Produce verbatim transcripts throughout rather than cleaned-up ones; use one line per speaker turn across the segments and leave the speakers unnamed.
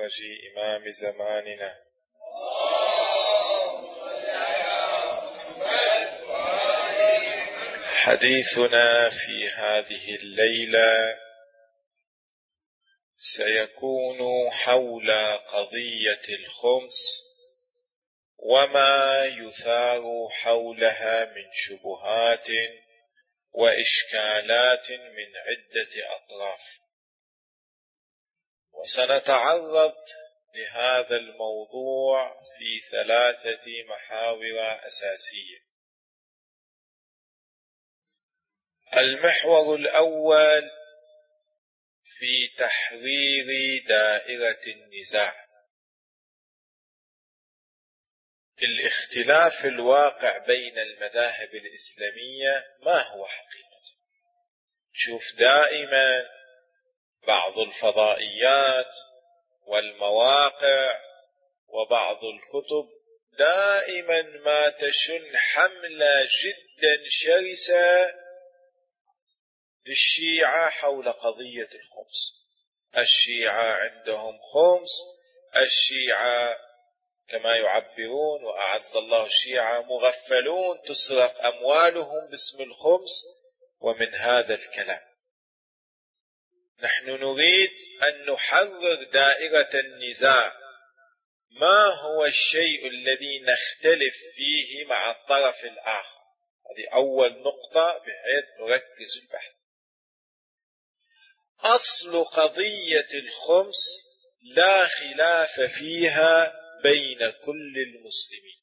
منهج إمام زماننا. حديثنا في هذه الليلة سيكون حول قضية الخمس وما يثار حولها من شبهات وإشكالات من عدة أطراف، وسنتعرض لهذا الموضوع في ثلاثة محاور أساسية. المحور الأول في تحرير دائرة النزاع، الاختلاف الواقع بين المذاهب الإسلامية ما هو حقيقة. شوف دائما بعض الفضائيات والمواقع وبعض الكتب دائما ما تشن حملة جدا شرسة للشيعة حول قضية الخمس. الشيعة عندهم خمس، الشيعة كما يعبرون وأعز الله الشيعة مغفلون تسرق أموالهم باسم الخمس ومن هذا الكلام. نحن نريد أن نحرر دائرة النزاع، ما هو الشيء الذي نختلف فيه مع الطرف الآخر. هذه أول نقطة بحيث نركز البحث. أصل قضية الخمس لا خلاف فيها بين كل المسلمين،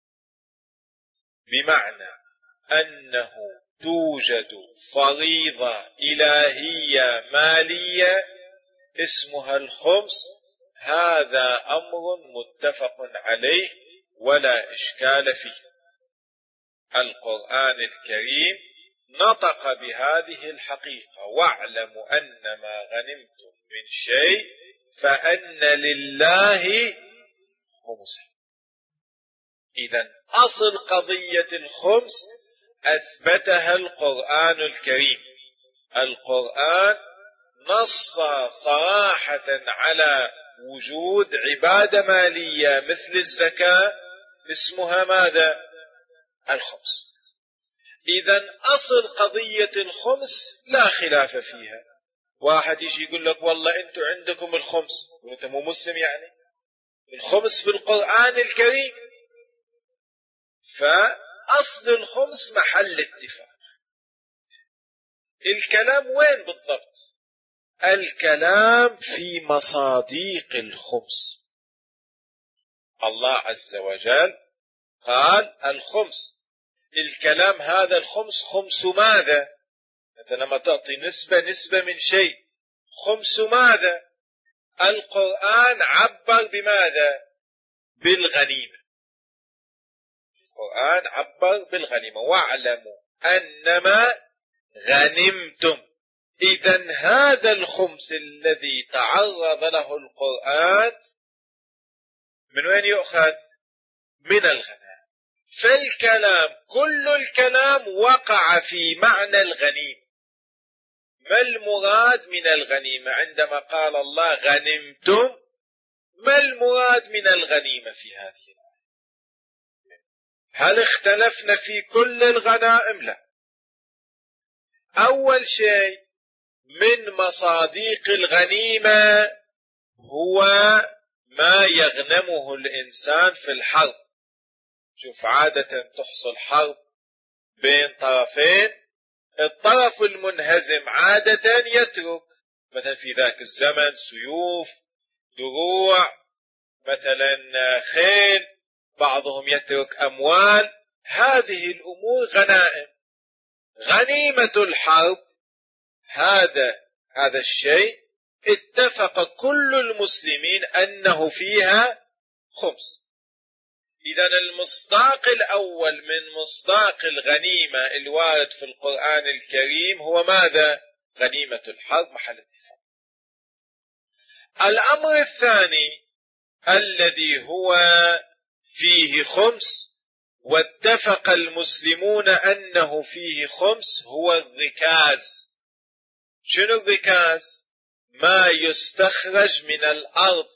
بمعنى أنه توجد فريضة إلهية مالية اسمها الخمس، هذا أمر متفق عليه ولا إشكال فيه. القرآن الكريم نطق بهذه الحقيقة: واعلموا أن ما غنمتم من شيء فأن لله خمسه. إذن أصل قضية الخمس أثبتها القرآن الكريم. القرآن نص صراحة على وجود عبادة مالية مثل الزكاة اسمها ماذا؟ الخمس. إذن أصل قضية الخمس لا خلاف فيها. واحد يجي يقول لك والله أنتم عندكم الخمس، وأنت مو مسلم يعني؟ الخمس في القرآن الكريم، فأصل الخمس محل اتفاق. الكلام وين بالضبط؟ الكلام في مصاديق الخمس. الله عز وجل قال الخمس. الكلام هذا الخمس خمس ماذا؟ أنت لما تعطي نسبة نسبة من شيء، خمس ماذا؟ القرآن عبر بماذا؟ بالغنيمة. القرآن عبر بالغنيمة: واعلموا أنما غنمتم. إذن هذا الخمس الذي تعرض له القرآن من وين يؤخذ؟ من الغنائم. فالكلام كل الكلام وقع في معنى الغنيمة. ما المراد من الغنيمة عندما قال الله غنمتم؟ ما المراد من الغنيمة في هذه الآية؟ هل اختلفنا في كل الغنائم؟ لا. أول شيء من مصاديق الغنيمة هو ما يغنمه الإنسان في الحرب. شوف عادة تحصل حرب بين طرفين، الطرف المنهزم عادة يترك مثلا في ذاك الزمن سيوف، دروع، مثلا خيل، بعضهم يترك أموال. هذه الأمور غنائم. غنيمة الحرب هذا هذا الشيء اتفق كل المسلمين أنه فيها خمس. إذن المصداق الأول من مصداق الغنيمة الوارد في القرآن الكريم هو ماذا؟ غنيمة الحرب محل اتفاق. الأمر الثاني الذي هو فيه خمس واتفق المسلمون أنه فيه خمس هو الركاز. شنو الركاز؟ ما يستخرج من الأرض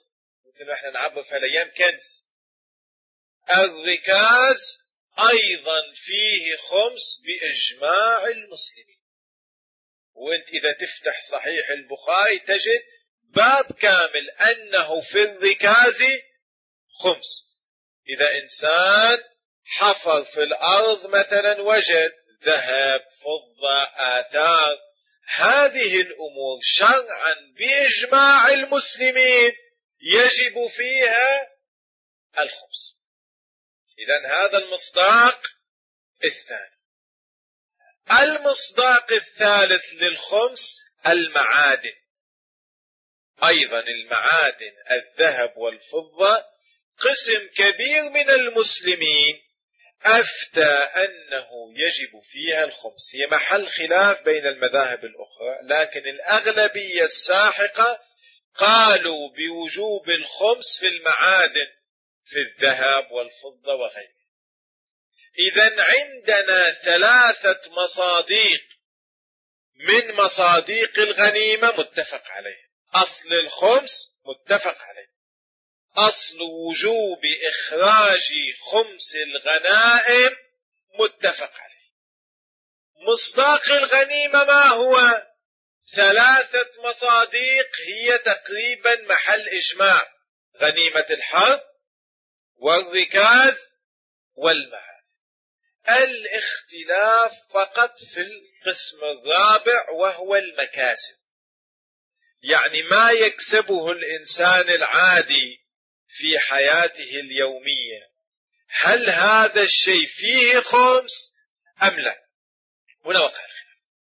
مثل ما احنا نعبر في الأيام كنز. الركاز أيضا فيه خمس بإجماع المسلمين. وانت إذا تفتح صحيح البخاري تجد باب كامل أنه في الركاز خمس. إذا إنسان حفر في الأرض مثلا وجد ذهب فضة آثار، هذه الأمور شرعا بإجماع المسلمين يجب فيها الخمس. إذن هذا المصداق الثاني. المصداق الثالث للخمس المعادن. أيضا المعادن الذهب والفضة قسم كبير من المسلمين أفتى أنه يجب فيها الخمس. هي محل خلاف بين المذاهب الأخرى، لكن الأغلبية الساحقة قالوا بوجوب الخمس في المعادن، في الذهب والفضة وغيرها. إذن عندنا ثلاثة مصاديق من مصاديق الغنيمة متفق عليه. أصل الخمس متفق عليه، أصل وجوب إخراج خمس الغنائم متفق عليه. مصداق الغنيمة ما هو؟ ثلاثة مصاديق هي تقريبا محل إجماع: غنيمة الحرب والركاز والمعاد. الاختلاف فقط في القسم الرابع وهو المكاسب، يعني ما يكسبه الإنسان العادي في حياته اليومية، هل هذا الشيء فيه خمس أم لا؟ هنا وقع الخلاف.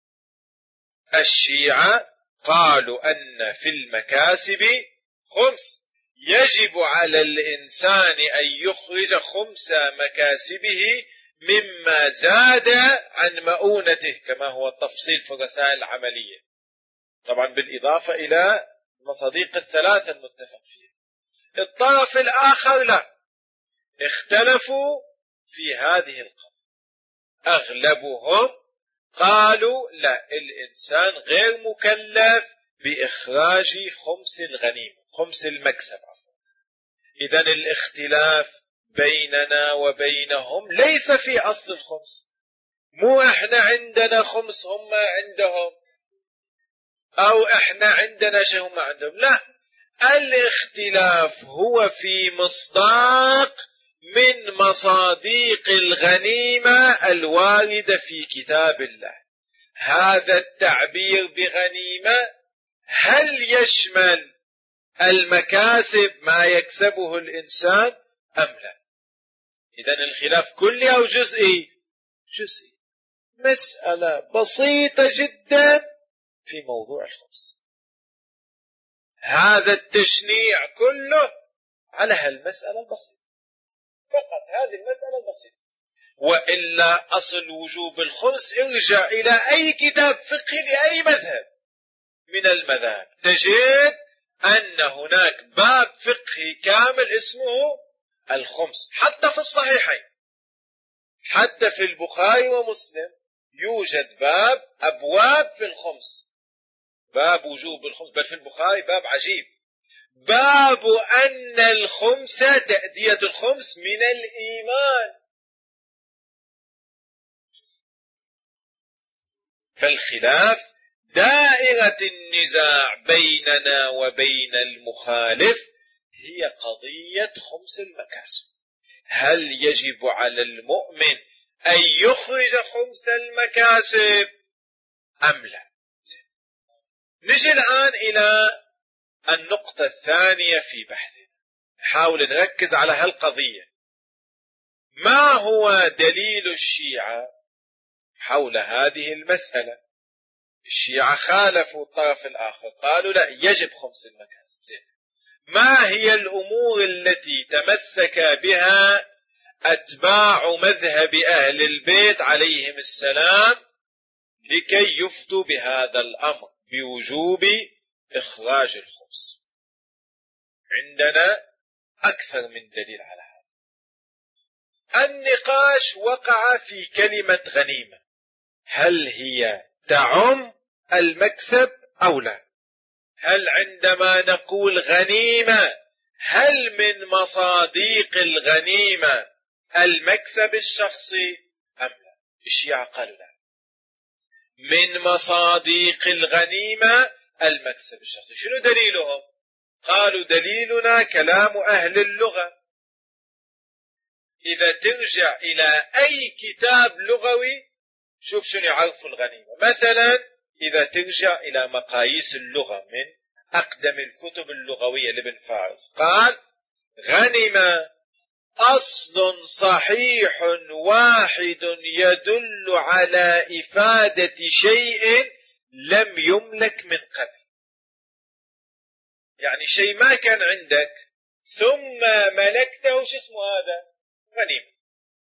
الشيعة قالوا أن في المكاسب خمس، يجب على الإنسان أن يخرج خمس مكاسبه مما زاد عن مؤونته، كما هو التفصيل في الرسائل العملية، طبعا بالإضافة إلى مصاديق الثلاثة المتفق فيها. الطرف الآخر لا، اختلفوا في هذه القضية. أغلبهم قالوا لا، الإنسان غير مكلف بإخراج خمس الغنيمة، خمس المكسب. إذن الاختلاف بيننا وبينهم ليس في أصل الخمس، مو احنا عندنا خمس هم عندهم، أو احنا عندنا شيء هم عندهم، لا، الاختلاف هو في مصداق من مصاديق الغنيمة الواردة في كتاب الله. هذا التعبير بغنيمة هل يشمل المكاسب ما يكسبه الإنسان أم لا؟ إذن الخلاف كلي أو جزئي؟ جزئي. مسألة بسيطة جدا في موضوع الخمس. هذا التشنيع كله على هالمسألة البسيطة، فقط هذه المسألة البسيطة. وإلا أصل وجوب الخمس ارجع إلى أي كتاب فقهي لأي مذهب من المذاهب، تجد أن هناك باب فقهي كامل اسمه الخمس. حتى في الصحيحين، حتى في البخاري ومسلم يوجد باب أبواب في الخمس، باب وجوب الخمس. بل في البخاري باب عجيب، باب أن الخمس، تأدية الخمس من الإيمان. فالخلاف دائرة النزاع بيننا وبين المخالف هي قضية خمس المكاسب. هل يجب على المؤمن أن يخرج خمس المكاسب أم لا؟ نجي الآن إلى النقطة الثانية في بحثنا، نحاول نركز على هالقضية. ما هو دليل الشيعة حول هذه المسألة؟ الشيعة خالفوا الطرف الآخر، قالوا لا، يجب خمس المكاسب. زين، ما هي الأمور التي تمسك بها أتباع مذهب أهل البيت عليهم السلام لكي يفتوا بهذا الأمر بوجوب إخراج الخمس؟ عندنا أكثر من دليل على هذا. النقاش وقع في كلمة غنيمة، هل هي تعم المكسب أو لا؟ هل عندما نقول غنيمة هل من مصاديق الغنيمة المكسب الشخصي أم لا؟ الشيعة قالوا لا، من مصاديق الغنيمة المكسب الشخصي. شنو دليلهم؟ قالوا دليلنا كلام أهل اللغة. إذا ترجع إلى أي كتاب لغوي شوف شنو يعرف الغنيمة. مثلا إذا ترجع إلى مقاييس اللغة من أقدم الكتب اللغوية لابن فارس، قال غنم أصل صحيح واحد يدل على إفادة شيء لم يملك من قبل. يعني شيء ما كان عندك ثم ملكته، شو اسمه هذا؟ غنيمة.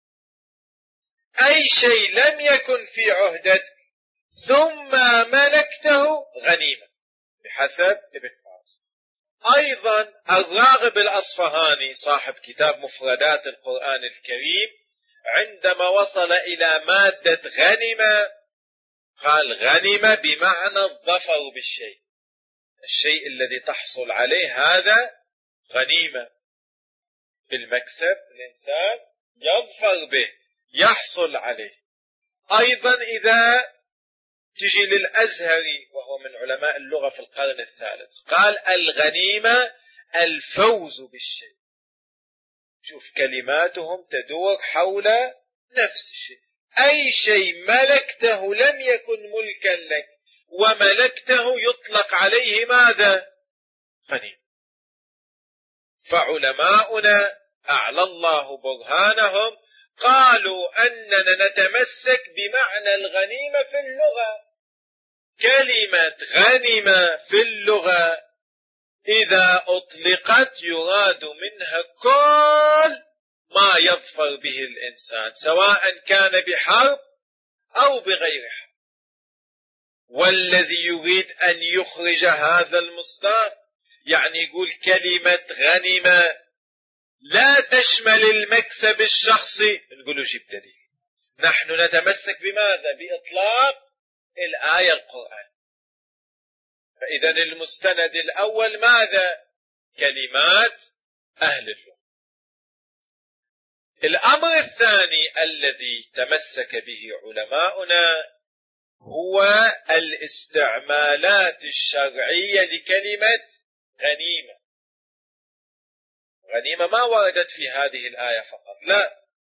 أي شيء لم يكن في عهدك ثم ملكته غنيمة بحسب ابن فارس. أيضا الراغب الأصفهاني صاحب كتاب مفردات القرآن الكريم عندما وصل إلى مادة غنمة قال غنمة بمعنى الظفر بالشيء، الشيء الذي تحصل عليه هذا غنيمة. بالمكسب الإنسان يظفر به يحصل عليه. أيضا إذا تجي للأزهري وهو من علماء اللغة في القرن الثالث قال الغنيمة الفوز بالشيء. شوف كلماتهم تدور حول نفس الشيء. أي شيء ملكته لم يكن ملكا لك وملكته يطلق عليه ماذا؟ غنيمة. فعلماؤنا أعلى الله برهانهم قالوا أننا نتمسك بمعنى الغنيمة في اللغة. كلمة غنيمة في اللغة إذا أطلقت يراد منها كل ما يظفر به الإنسان سواء كان بحرب أو بغير حرب. والذي يريد أن يخرج هذا المصدر يعني يقول كلمة غنيمة لا تشمل المكسب الشخصي، نقول جيب دليل. نحن نتمسك بماذا؟ بإطلاق الآية القرآن. فإذا المستند الأول ماذا؟ كلمات أهل اللغة. الأمر الثاني الذي تمسك به علماؤنا هو الاستعمالات الشرعية لكلمة غنيمة. غنيمة ما وردت في هذه الآية فقط، لا،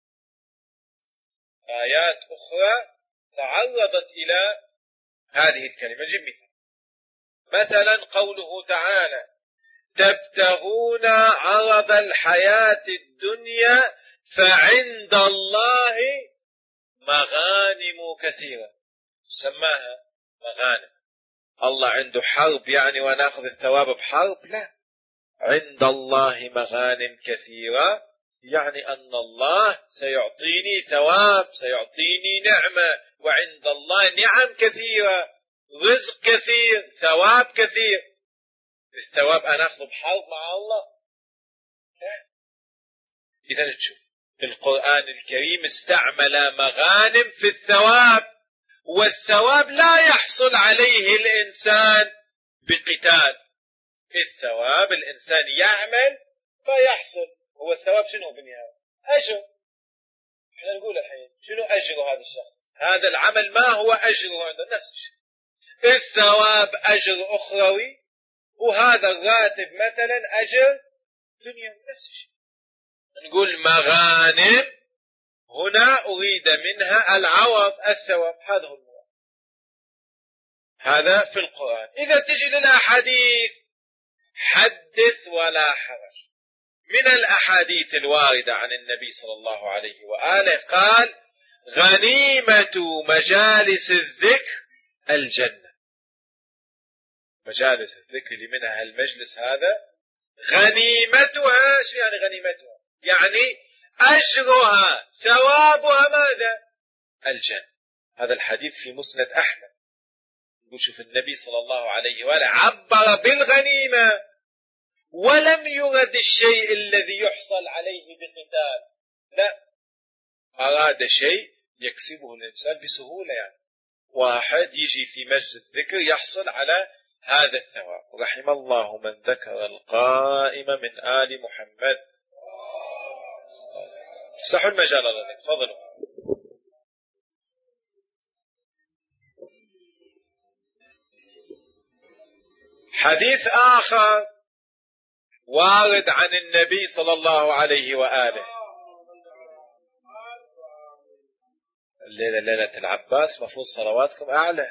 آيات أخرى تعرضت إلى هذه الكلمة. جيب مثال. مثلا قوله تعالى تبتغون عرض الحياة الدنيا فعند الله مغانم كثيرة. سماها مغانم. الله عنده حرب يعني ونأخذ الثواب بحرب؟ لا، عند الله مغانم كثيرة يعني أن الله سيعطيني ثواب، سيعطيني نعمة، وعند الله نعم كثيرة، رزق كثير، ثواب كثير. الثواب أنا أخذ بحرب مع الله؟ لا. إذا تشوف القرآن الكريم استعمل مغانم في الثواب، والثواب لا يحصل عليه الإنسان بقتال. الثواب الإنسان يعمل فيحصل. هو الثواب شنو بالنهاية؟ أجر. احنا نقول الحين شنو أجر هذا الشخص؟ هذا العمل ما هو أجره عنده؟ نفس الشيء. الثواب أجر أخروي، وهذا الراتب مثلا أجر دنيا. نفس الشيء. نقول مغانم هنا أريد منها العوض الثواب. هذا هو المراد. هذا في القرآن. إذا تجي للأحاديث حدث ولا حرج. من الأحاديث الواردة عن النبي صلى الله عليه وآله قال غنيمة مجالس الذكر الجنة. مجالس الذكر اللي منها المجلس هذا غنيمتها. شو يعني غنيمتها؟ يعني أجرها ثوابها ماذا؟ الجنة. هذا الحديث في مسند أحمد. يقول شوف النبي صلى الله عليه وآله عبر بالغنيمة ولم يرد الشيء الذي يحصل عليه بقتال، لا، أراد شيء يكسبه الإنسان بسهولة. يعني واحد يجي في مجلس الذكر يحصل على هذا الثواب. رحم الله من ذكر القائم من آل محمد. افتحوا المجال الذي تفضلوا. حديث آخر وارد عن النبي صلى الله عليه وآله. الليلة ليلة العباس، مفروض صلواتكم أعلى.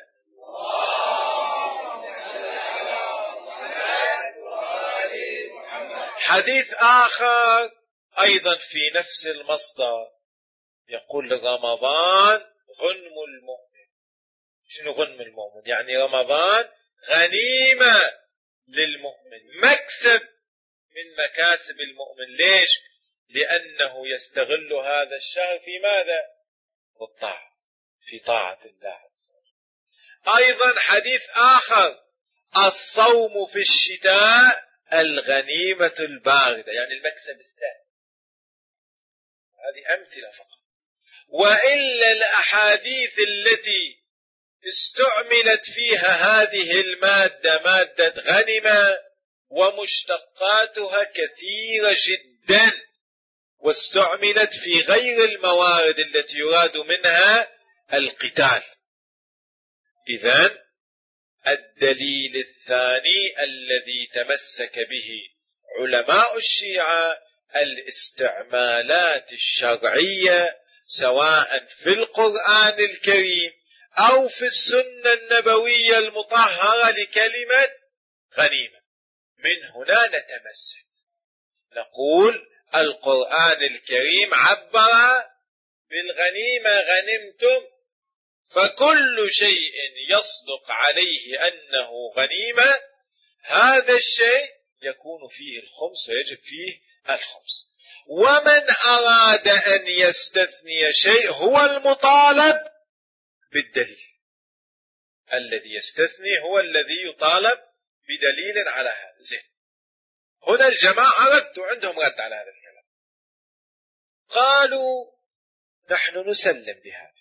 حديث آخر أيضا في نفس المصدر يقول رمضان غنم المؤمن. شنو غنم المؤمن؟ يعني رمضان غنيمة للمؤمن، مكسب من مكاسب المؤمن. ليش؟ لأنه يستغل هذا الشهر في ماذا؟ بالطاعة، في طاعة الله عز وجل. أيضا حديث آخر الصوم في الشتاء الغنيمة الباردة، يعني المكسب الثاني. هذه أمثلة فقط، وإلا الأحاديث التي استعملت فيها هذه المادة مادة غنمة ومشتقاتها كثيرة جدا، واستعملت في غير الموارد التي يراد منها القتال. إذن الدليل الثاني الذي تمسك به علماء الشيعة الاستعمالات الشرعية سواء في القرآن الكريم أو في السنة النبوية المطهرة لكلمة غنيمة. من هنا نتمسك نقول القرآن الكريم عبر بالغنيمة غنمتم، فكل شيء يصدق عليه أنه غنيمة هذا الشيء يكون فيه الخمس ويجب فيه الخمس. ومن أراد أن يستثني شيء هو المطالب بالدليل، الذي يستثني هو الذي يطالب بدليل على هذا. زين، هنا الجماعة ردوا، عندهم رد على هذا الكلام، قالوا نحن نسلم بهذا،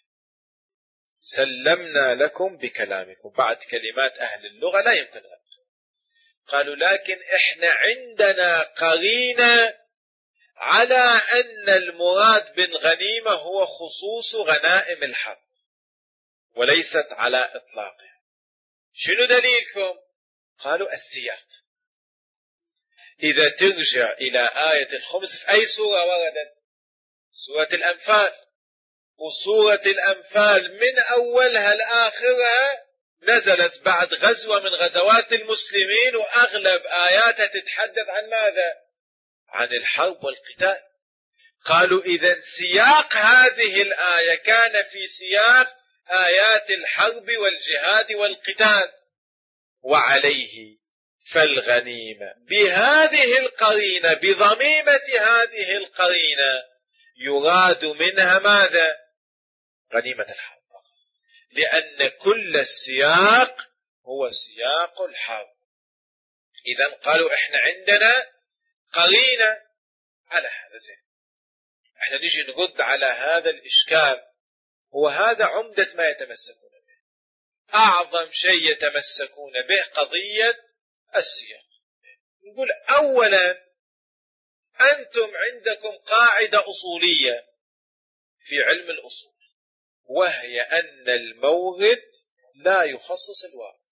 سلمنا لكم بكلامكم، بعد كلمات أهل اللغة لا يمكن رد. قالوا لكن إحنا عندنا قرينة على أن المراد بالغنيمة هو خصوص غنائم الحرب وليست على إطلاقها. شنو دليلكم؟ قالوا السياق. إذا ترجع إلى آية الخمس في أي سورة وردت؟ سورة الأنفال، وسورة الأنفال من أولها لآخرها نزلت بعد غزوة من غزوات المسلمين، وأغلب آياتها تتحدث عن ماذا؟ عن الحرب والقتال. قالوا إذن سياق هذه الآية كان في سياق آيات الحرب والجهاد والقتال، وعليه فالغنيمة بهذه القرينة، بضميمة هذه القرينة يراد منها ماذا؟ غنيمة الحرب، لأن كل السياق هو سياق الحرب. إذن قالوا إحنا عندنا قرينة على هذا. زين، إحنا نجي نرد على هذا الإشكال، وهذا عمدة ما يتمسكون به. أعظم شيء يتمسكون به قضية السياق. نقول أولا أنتم عندكم قاعدة أصولية في علم الأصول، وهي أن المورد لا يخصص الوارد.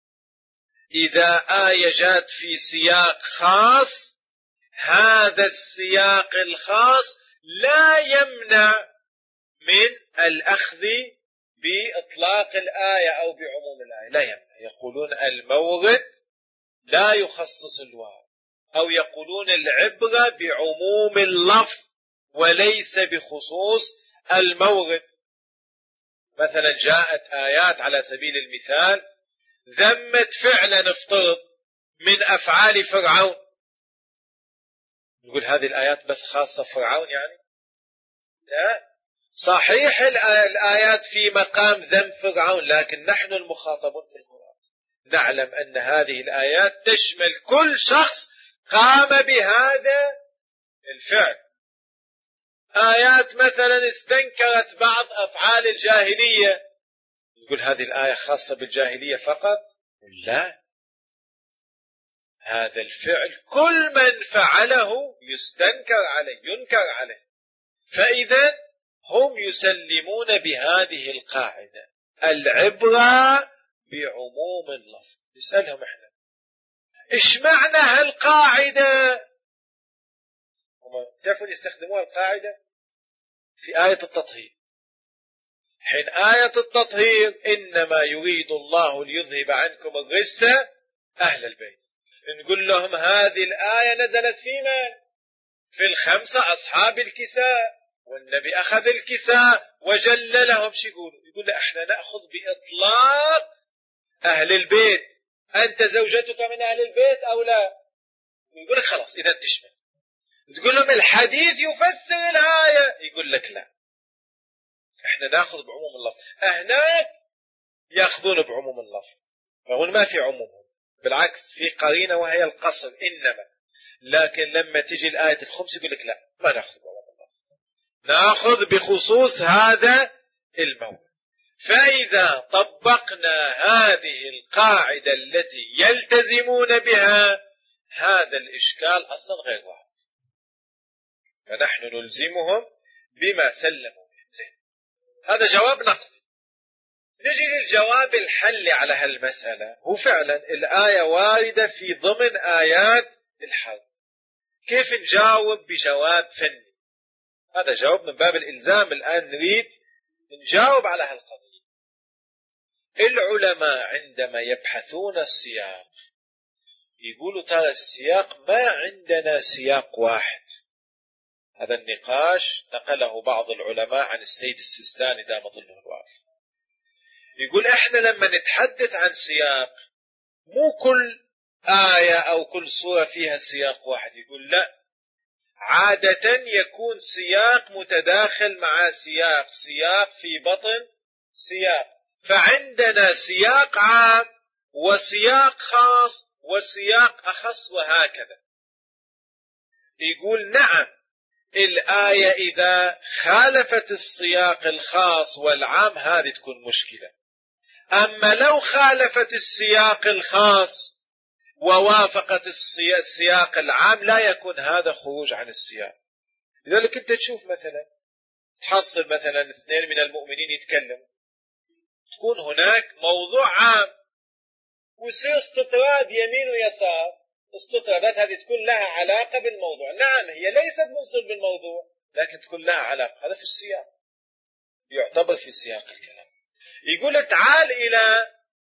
إذا آية جاءت في سياق خاص، هذا السياق الخاص لا يمنع من الأخذ بإطلاق الآية أو بعموم الآية، لا يمنع. يقولون المورد لا يخصص الوارد، أو يقولون العبرة بعموم اللفظ وليس بخصوص المورد. مثلا جاءت آيات على سبيل المثال ذمت فعلا نفترض من أفعال فرعون، نقول هذه الآيات بس خاصة فرعون يعني؟ لا، صحيح الآيات في مقام ذم فرعون، لكن نحن المخاطبون في القرآن نعلم أن هذه الآيات تشمل كل شخص قام بهذا الفعل. آيات مثلا استنكرت بعض أفعال الجاهلية، نقول هذه الآية خاصة بالجاهلية فقط؟ لا، هذا الفعل كل من فعله يستنكر عليه ينكر عليه. فإذا هم يسلمون بهذه القاعدة، العبرة بعموم اللفظ. نسألهم احنا ايش معنى هالقاعدة؟ هم تعرفون يستخدموها القاعدة في آية التطهير. حين آية التطهير إنما يريد الله ليذهب عنكم الرجس أهل البيت، نقول لهم هذه الآية نزلت في من؟ في الخمسة أصحاب الكساء، والنبي أخذ الكساء وجللهم. شو يقولوا؟ يقول احنا نأخذ بإطلاق أهل البيت، أنت زوجتك من أهل البيت أو لا؟ يقول لك خلاص إذا تشمل. تقول لهم الحديث يفسر الآية، يقول لك لا، احنا نأخذ بعموم اللفظ. هناك يأخذون بعموم اللفظ، فهون ما في عموم، بالعكس في قرينة وهي القصر إنما. لكن لما تجي الآية الخمس يقول لك لا، ما نأخذ بعموم اللفظ، نأخذ بخصوص هذا الموضوع. فإذا طبقنا هذه القاعدة التي يلتزمون بها، هذا الإشكال أصلا غير واحد، فنحن نلزمهم بما سلموا به. زين، هذا جواب نقضي. نجي للجواب الحل على هالمسألة. هو فعلا الآية واردة في ضمن آيات الحرب، كيف نجاوب بجواب فني؟ هذا جواب من باب الإلزام. الآن نريد نجاوب على هالقضية. العلماء عندما يبحثون السياق يقولوا ترى السياق ما عندنا سياق واحد. هذا النقاش نقله بعض العلماء عن السيد السيستاني دام ظله الوافي. يقول احنا لما نتحدث عن سياق مو كل آية أو كل سورة فيها سياق واحد. يقول لا، عادة يكون سياق متداخل مع سياق، سياق في بطن سياق. فعندنا سياق عام وسياق خاص وسياق أخص وهكذا. يقول نعم، الآية إذا خالفت السياق الخاص والعام هذه تكون مشكلة. أما لو خالفت السياق الخاص ووافقت السياق العام لا يكون هذا خروج عن السياق. لذلك أنت تشوف مثلا تحصل مثلا اثنين من المؤمنين يتكلم، تكون هناك موضوع عام ويصير استطراد يمين ويسار. استطرادات هذه تكون لها علاقة بالموضوع. نعم هي ليست منصب بالموضوع لكن تكون لها علاقة. هذا في السياق يعتبر في سياق الكلام. يقول تعال إلى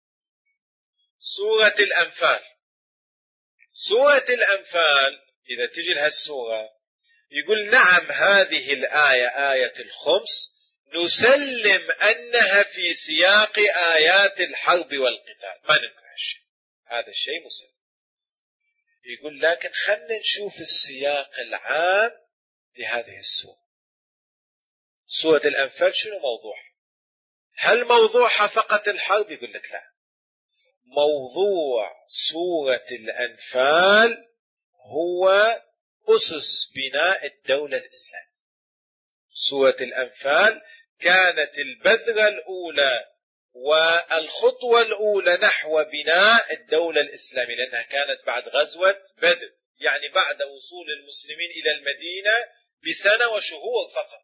سورة الأنفال. سورة الأنفال إذا تجي لها السورة يقول نعم هذه الآية آية الخمس نسلم أنها في سياق آيات الحرب والقتال، ما ننكرش هذا الشيء مسلم. يقول لكن خلنا نشوف السياق العام لهذه السورة. سورة الأنفال شنو موضوعها؟ هل موضوعها فقط الحرب؟ يقول لك لا، موضوع سورة الأنفال هو أسس بناء الدولة الإسلامية. سورة الأنفال كانت البذرة الأولى والخطوة الأولى نحو بناء الدولة الإسلامية، لأنها كانت بعد غزوة بدر، يعني بعد وصول المسلمين إلى المدينة بسنة وشهور فقط.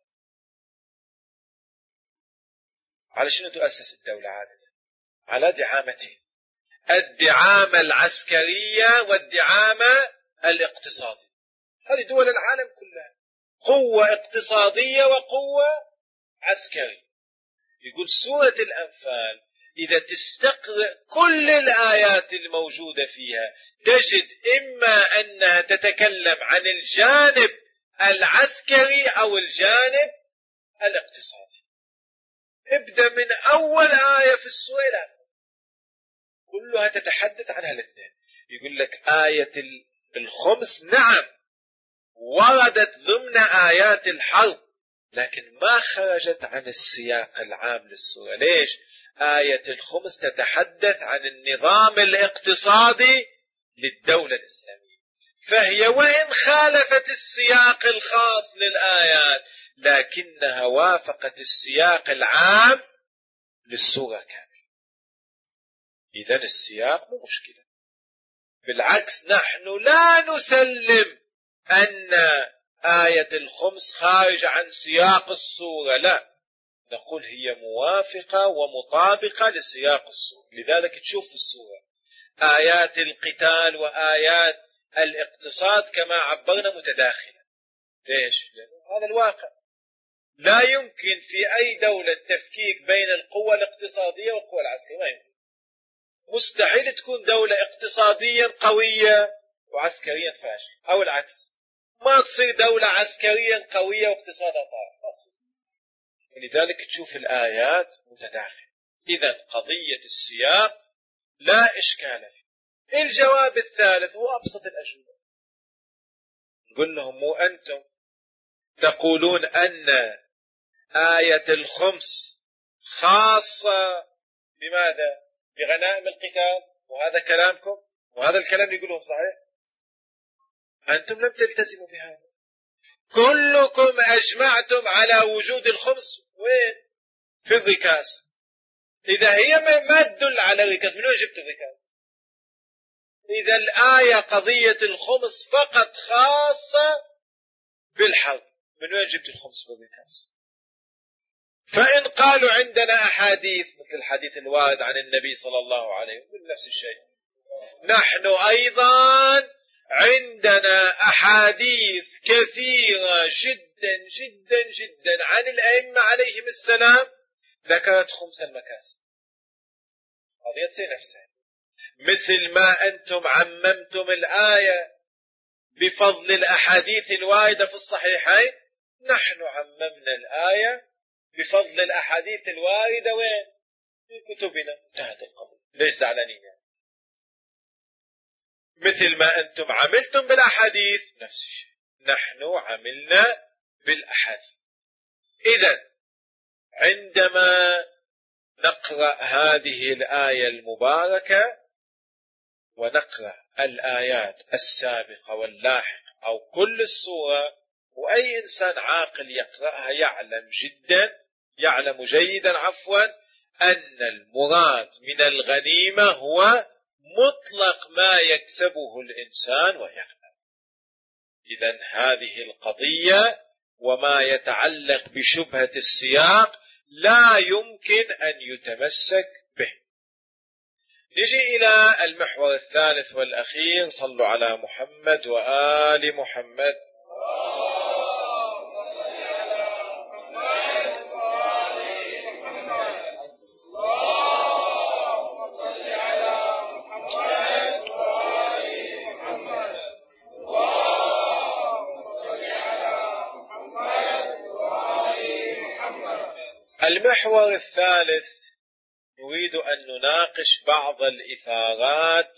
على شنو تؤسس الدولة عادة؟ على دعامتين، الدعامة العسكرية والدعامة الاقتصادية. هذه دول العالم كلها قوة اقتصادية وقوة عسكرية. يقول سورة الأنفال إذا تستقرأ كل الآيات الموجودة فيها تجد إما أنها تتكلم عن الجانب العسكري أو الجانب الاقتصادي. ابدأ من أول آية في السورة كلها تتحدث عن هالاثنين. يقول لك آية الخمس نعم وردت ضمن آيات الحرب لكن ما خرجت عن السياق العام للسورة. ليش؟ آية الخمس تتحدث عن النظام الاقتصادي للدولة الإسلامية، فهي وإن خالفت السياق الخاص للآيات لكنها وافقت السياق العام للسورة كامل. إذن السياق مو مشكلة. بالعكس نحن لا نسلم أن آية الخمس خارجة عن سياق السورة، لا، نقول هي موافقة ومطابقة لسياق السورة. لذلك تشوف في السورة آيات القتال وآيات الاقتصاد كما عبرنا متداخلة. ليش؟ لأنه هذا الواقع. لا يمكن في أي دولة تفكيك بين القوة الاقتصادية والقوة العسكرية، ما يمكن. مستحيل تكون دولة اقتصاديا قوية وعسكريا فاشلة، أو العكس، ما تصير دولة عسكريا قوية واقتصادها ضعيف. لذلك تشوف الآيات متداخلة. إذن قضية السياق لا إشكال فيه. الجواب الثالث هو أبسط الأجوبة، نقول لهم مو أنتم تقولون أن آية الخمس خاصة بماذا؟ بغنائم القتال، وهذا كلامكم وهذا الكلام يقولهم صحيح. أنتم لم تلتزموا بهذا، كلكم أجمعتم على وجود الخمس وين؟ في الركاز. إذا هي ما تدل على الركاز، من وين جبت الركاز؟ إذا الآية قضية الخمس فقط خاصة بالحرب، من وين جبت الخمس في الركاز؟ فإن قالوا عندنا أحاديث مثل الحديث الوارد عن النبي صلى الله عليه وسلم نفس الشيء، نحن أيضا عندنا أحاديث كثيرة جدا جدا جدا عن الأئمة عليهم السلام ذكرت خمس المكاسب. قضية نفسها، مثل ما أنتم عممتم الآية بفضل الأحاديث الواردة في الصحيحين، نحن عممنا الآية بفضل الأحاديث الواردة وين؟ في كتبنا. انتهت القضية، ليس زعلانين يعني. مثل ما أنتم عملتم بالأحاديث نفس الشيء نحن عملنا بالأحاديث. إذن عندما نقرأ هذه الآية المباركة ونقرأ الآيات السابقة واللاحقة أو كل السورة، وأي إنسان عاقل يقرأها يعلم جدا يعلم جيدا عفوا أن المراد من الغنيمة هو مطلق ما يكسبه الإنسان ويغنم. إذن هذه القضية وما يتعلق بشبهة السياق لا يمكن أن يتمسك به. نجي إلى المحور الثالث والأخير، صلوا على محمد وآل محمد. المحور الثالث نريد أن نناقش بعض الإثارات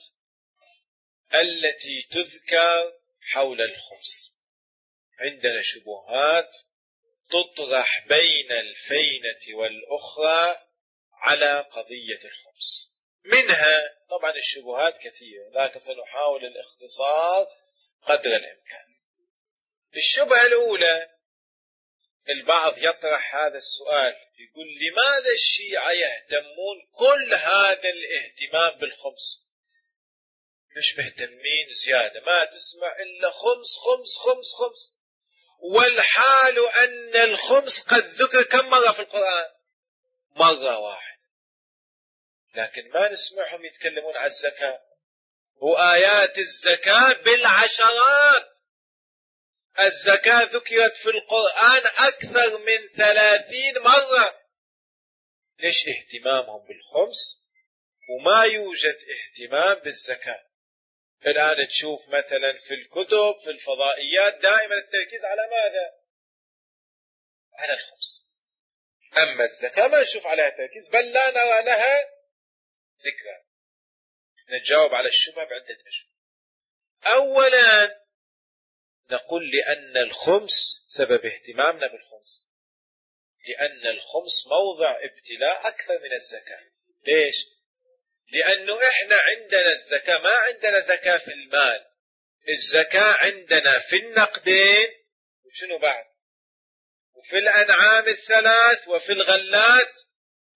التي تذكر حول الخمس. عندنا شبهات تطرح بين الفينة والأخرى على قضية الخمس، منها طبعا الشبهات كثيرة لكن سنحاول الاختصار قدر الإمكان. الشبهة الأولى، البعض يطرح هذا السؤال يقول لماذا الشيعة يهتمون كل هذا الاهتمام بالخمس؟ مش مهتمين زيادة، ما تسمع إلا خمس خمس خمس خمس، والحال أن الخمس قد ذكر كم مرة في القرآن؟ مرة واحدة. لكن ما نسمعهم يتكلمون عن الزكاة، وآيات الزكاة بالعشرات. الزكاة ذكرت في القرآن أكثر من ثلاثين مرة. ليش اهتمامهم بالخمس وما يوجد اهتمام بالزكاة؟ الآن تشوف مثلا في الكتب في الفضائيات دائما التركيز على ماذا؟ على الخمس. أما الزكاة ما نشوف عليها تركيز، بل لا نرى لها ذكرى. نجاوب على الشبهة بعدة أشياء. أولا نقول لأن الخمس سبب اهتمامنا بالخمس، لأن الخمس موضع ابتلاء أكثر من الزكاة. ليش؟ لأنه إحنا عندنا الزكاة ما عندنا زكاة في المال، الزكاة عندنا في النقدين وشنو بعد؟ وفي الأنعام الثلاث وفي الغلات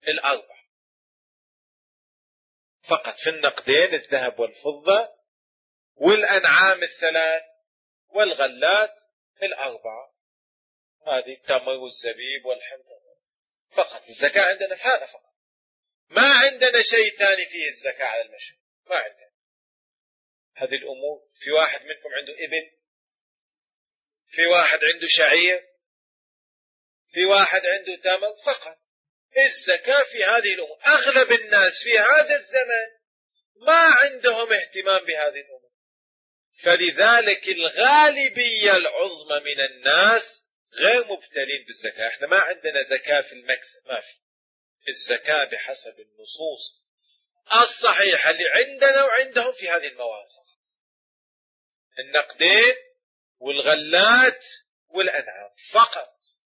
الأربع. فقط في النقدين الذهب والفضة والأنعام الثلاث والغلات الأربعة، هذه التمر والزبيب والحنطة فقط. الزكاة عندنا في هذا فقط، ما عندنا شيء ثاني فيه الزكاة على المشروع، ما عندنا هذه الأمور. في واحد منكم عنده إبل، في واحد عنده شعير، في واحد عنده تمر فقط. الزكاة في هذه الأمور. أغلب الناس في هذا الزمن ما عندهم اهتمام بهذه الأمور، فلذلك الغالبية العظمى من الناس غير مبتلين بالزكاة. احنا ما عندنا زكاة في المكسب، ما في. الزكاة بحسب النصوص الصحيحة اللي عندنا وعندهم في هذه المواد فقط، النقدين والغلات والأنعام فقط.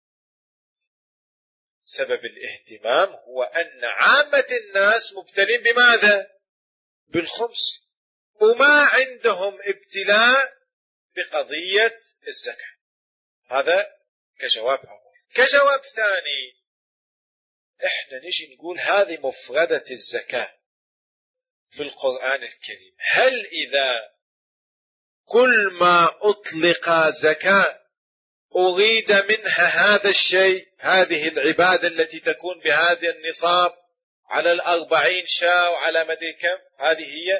سبب الاهتمام هو أن عامة الناس مبتلين بماذا؟ بالخمس، وما عندهم ابتلاء بقضية الزكاة. هذا كجواب أول. كجواب ثاني، احنا نجي نقول هذه مفردة الزكاة في القرآن الكريم. هل إذا كل ما أطلق زكاة أريد منها هذا الشيء، هذه العبادة التي تكون بهذا النصاب على الأربعين شاة وعلى مدري كم، هذه هي؟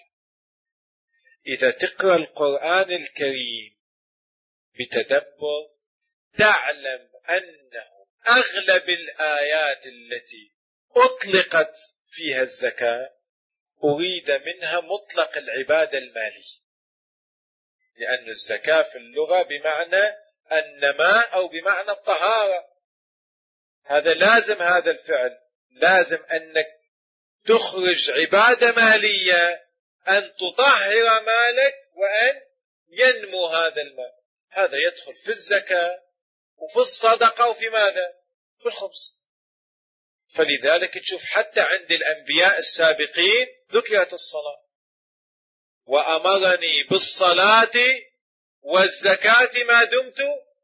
إذا تقرأ القرآن الكريم بتدبر تعلم أنه أغلب الآيات التي أطلقت فيها الزكاة أريد منها مطلق العبادة المالية، لأن الزكاة في اللغة بمعنى النماء أو بمعنى الطهارة. هذا لازم، هذا الفعل لازم أنك تخرج عبادة مالية، أن تطهر مالك وأن ينمو هذا المال. هذا يدخل في الزكاة وفي الصدقة وفي ماذا؟ في الخمس. فلذلك تشوف حتى عند الأنبياء السابقين ذكرت الصلاة، وأمرني بالصلاة والزكاة ما دمت،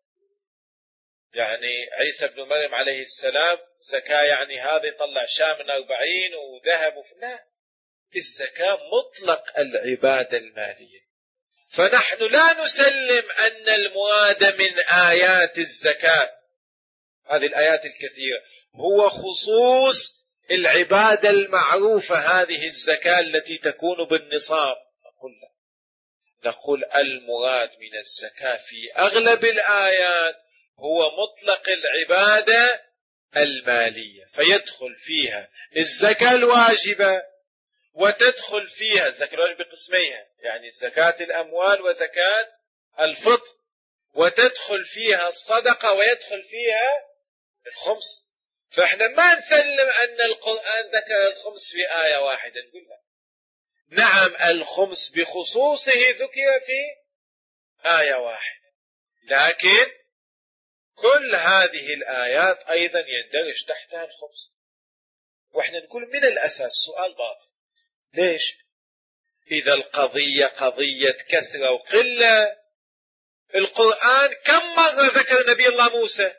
يعني عيسى بن مريم عليه السلام زكاة يعني هذا يطلع شاة من أربعين وذهب وف... لا، الزكاة مطلق العبادة المالية. فنحن لا نسلم أن المراد من آيات الزكاة هذه الآيات الكثيرة هو خصوص العبادة المعروفة، هذه الزكاة التي تكون بالنصاب. نقول لا، نقول المراد من الزكاة في أغلب الآيات هو مطلق العبادة المالية، فيدخل فيها الزكاة الواجبة وتدخل فيها الزكاة الواجبة بقسميها، يعني زكاة الأموال وزكاة الفطر، وتدخل فيها الصدقة ويدخل فيها الخمس. فإحنا ما نسلم أن القرآن ذكر الخمس في آية واحدة، نقول لا، نعم الخمس بخصوصه ذكر في آية واحدة، لكن كل هذه الآيات أيضا يندرج تحتها الخمس. وإحنا نقول من الأساس سؤال باطل، ليش؟ إذا القضية قضية كثرة وقلة، القرآن كم مرة ذكر نبي الله موسى؟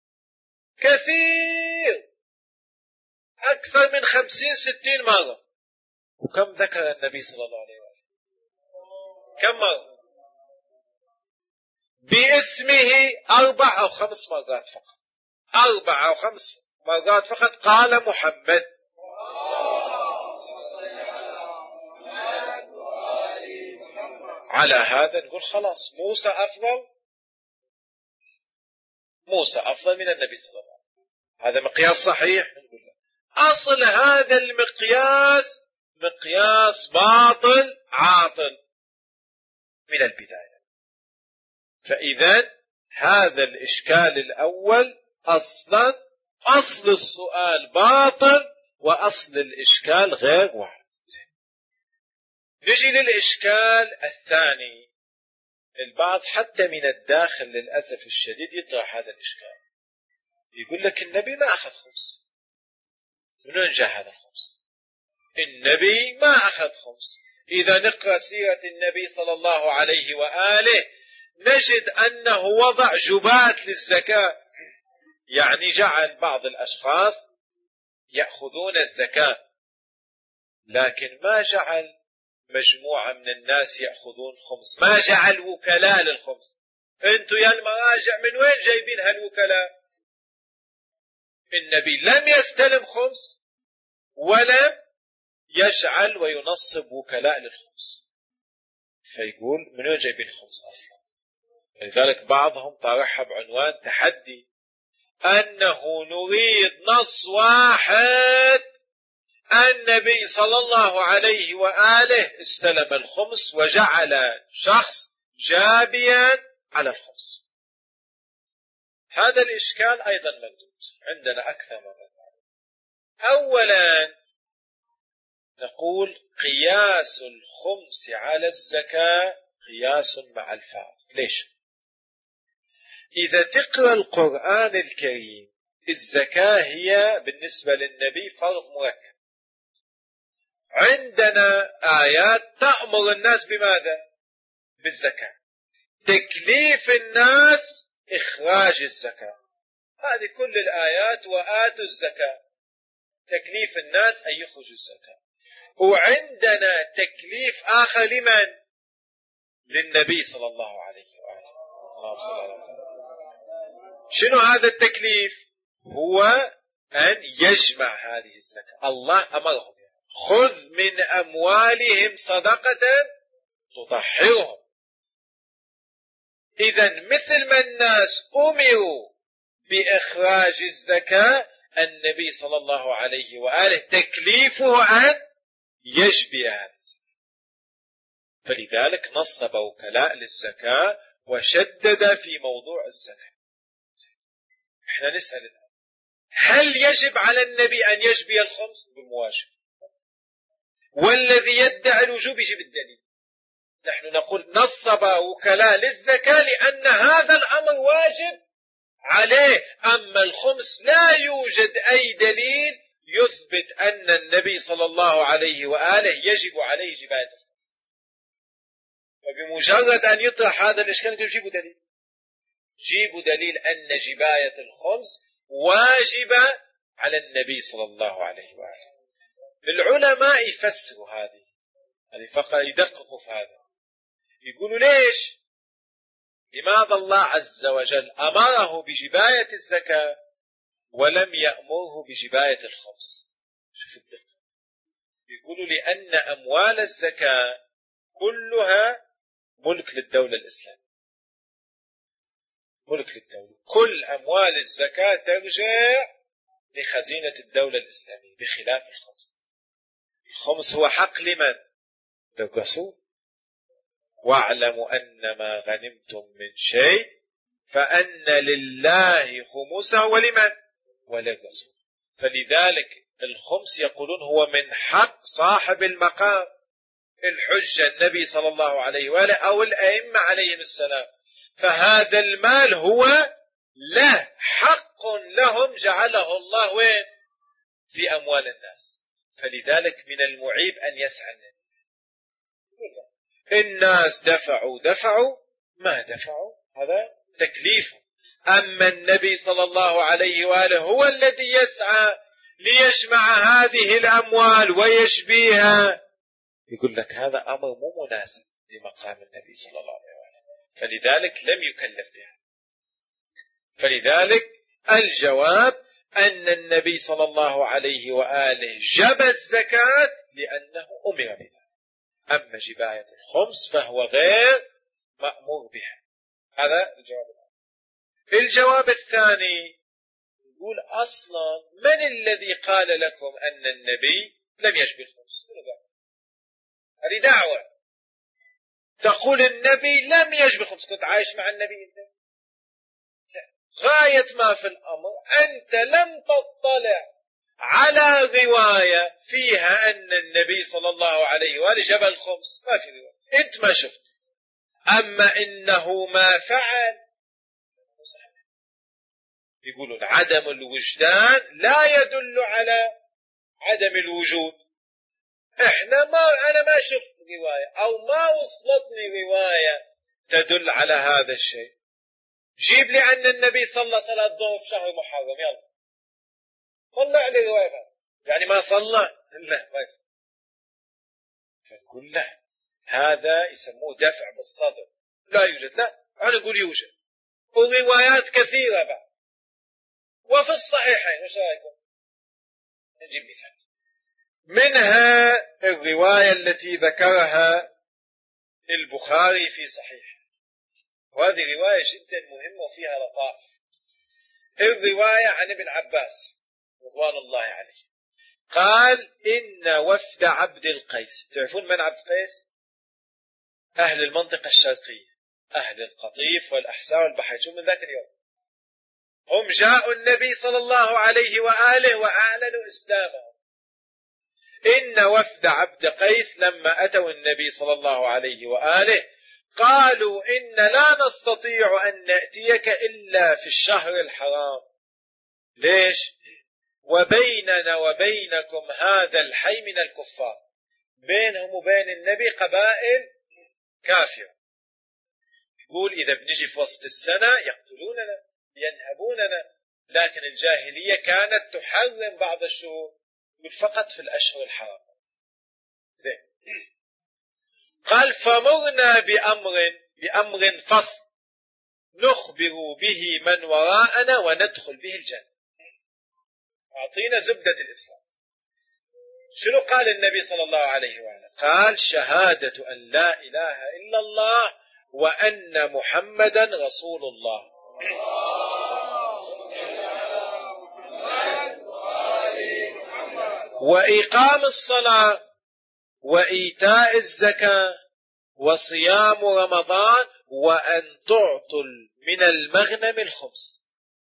كثير، أكثر من خمسين ستين مرة. وكم ذكر النبي صلى الله عليه وسلم؟ كم مرة؟ باسمه أربع أو خمس مرات فقط، أربع أو خمس مرات فقط قال محمد. على هذا نقول خلاص موسى أفضل، موسى أفضل من النبي صلى الله عليه وسلم. هذا مقياس صحيح؟ نقول لا. أصل هذا المقياس مقياس باطل عاطل من البداية. فإذا هذا الإشكال الأول أصلا أصل السؤال باطل وأصل الإشكال غير واحد. نجي للإشكال الثاني. البعض حتى من الداخل للأسف الشديد يطرح هذا الإشكال، يقول لك النبي ما أخذ خمس. من وين جاء هذا الخمس؟ النبي ما أخذ خمس. إذا نقرأ سيرة النبي صلى الله عليه وآله نجد أنه وضع جبات للزكاة، يعني جعل بعض الأشخاص يأخذون الزكاة، لكن ما جعل مجموعة من الناس يأخذون خمس، ما جعل وكلاء للخمس. انتوا يا المراجع من وين جايبين هالوكلاء؟ النبي لم يستلم خمس ولم يجعل وينصب وكلاء للخمس، فيقول من وين جايبين خمس أصلا؟ لذلك بعضهم طرحها بعنوان تحدي، أنه نريد نص واحد النبي صلى الله عليه وآله استلم الخمس وجعل شخص جابيا على الخمس. هذا الإشكال أيضا موجود عندنا أكثر من مرة. أولا نقول قياس الخمس على الزكاة قياس مع الفارق. ليش؟ إذا تقرأ القرآن الكريم الزكاة هي بالنسبة للنبي فرض مركب. عندنا آيات تأمر الناس بماذا؟ بالزكاة. تكليف الناس إخراج الزكاة، هذه كل الآيات وآتوا الزكاة، تكليف الناس أن يخرجوا الزكاة. وعندنا تكليف آخر لمن؟ للنبي صلى الله عليه وآله. اللهم صل على محمد. شنو هذا التكليف؟ هو أن يجمع هذه الزكاة. الله أمرهم خذ من أموالهم صدقة تطهرهم. إذن مثل ما الناس أمروا بإخراج الزكاة، النبي صلى الله عليه وآله تكليفه أن يجبي هذا الزكاة، فلذلك نصب وكلاء للزكاة وشدد في موضوع الزكاة. احنا نسأل الآن، هل يجب على النبي أن يجبي الخمس؟ بالمواجهة. والذي يدعي الوجوب يجيب الدليل. نحن نقول نصب وكلاء للزكاة لأن هذا الأمر واجب عليه، أما الخمس لا يوجد أي دليل يثبت أن النبي صلى الله عليه وآله يجب عليه جباية الخمس. وبمجرد أن يطرح هذا الإشكال يجيبوا دليل، جيبوا دليل أن جباية الخمس واجبة على النبي صلى الله عليه وآله. العلماء يفسروا هذه هذه فقط يدققوا في هذا، يقولوا ليش؟ لماذا الله عز وجل أمره بجباية الزكاة ولم يأمره بجباية الخمس؟ شوف الدقة. يقولوا لأن أموال الزكاة كلها ملك للدولة الإسلامية، ملك للدولة. كل أموال الزكاة ترجع لخزينة الدولة الإسلامية بخلاف الخمس. الخمس هو حق لمن؟ للرسول. واعلموا أن ما غنمتم من شيء فأن لله خمسه ولمن؟ وللرسول. فلذلك الخمس يقولون هو من حق صاحب المقام، الحجة النبي صلى الله عليه وآله أو الأئمة عليهم السلام. فهذا المال هو له حق لهم جعله الله وين؟ في أموال الناس. فلذلك من المعيب أن يسعى النبي. الناس دفعوا دفعوا ما دفعوا هذا تكليفه، أما النبي صلى الله عليه وآله هو الذي يسعى ليجمع هذه الأموال ويشبيها. يقول لك هذا أمر مو مناسب لمقام النبي صلى الله عليه وآله، فلذلك لم يكلف بها. فلذلك الجواب أن النبي صلى الله عليه وآله جبى الزكاة لأنه أمر بها، أما جباية الخمس فهو غير مأمور بها. هذا الجواب الأول. الجواب الثاني يقول أصلا من الذي قال لكم أن النبي لم يجبي الخمس؟ هذه دعوة تقول النبي لم يجبي الخمس. كنت عايش مع النبي انت؟ غاية ما في الأمر أنت لم تطلع على رواية فيها أن النبي صلى الله عليه وآله جبى الخمس، ما في رواية، أنت ما شفت. أما إنه ما فعل يقولون عدم الوجدان لا يدل على عدم الوجود. إحنا ما أنا ما شفت رواية أو ما وصلتني رواية تدل على هذا الشيء. جيب لي أن النبي صلى صلاة الظهر في شهر محرم، يلا طلع لي رواية، يعني ما صلى؟ لا ما يصلى. فنقول لا، هذا يسموه دفع بالصدر، لا يوجد. لا، أنا أقول يوجد، وروايات كثيرة بعد. وفي الصحيحين، وش رأيكم؟ نجيب مثال منها الرواية التي ذكرها البخاري في صحيح، وهذه رواية جدا مهمة وفيها لطائف. الرواية عن ابن عباس رضوان الله عليه قال: إن وفد عبد القيس، تعرفون من عبد القيس؟ أهل المنطقة الشرقية، أهل القطيف والأحساء والبحيثون من ذاك اليوم، هم جاءوا النبي صلى الله عليه وآله وأعلنوا إسلامهم. إن وفد عبد قيس لما أتوا النبي صلى الله عليه وآله قالوا: إن لا نستطيع أن نأتيك إلا في الشهر الحرام. ليش؟ وبيننا وبينكم هذا الحي من الكفار، بينهم وبين النبي قبائل كافرة. يقول إذا بنجي في وسط السنة يقتلوننا ينهبوننا، لكن الجاهلية كانت تحرم بعض الشهور فقط في الأشهر الحرام. زين. قال: فمرنا بأمر بأمر فصل نخبر به من وراءنا وندخل به الجنة. أعطينا زبدة الإسلام. شنو قال النبي صلى الله عليه وآله؟ قال: شهادة أن لا إله إلا الله وأن محمدا رسول الله. وإقام الصلاة وإيتاء الزكاة وصيام رمضان وأن تعطوا من المغنم الخمس.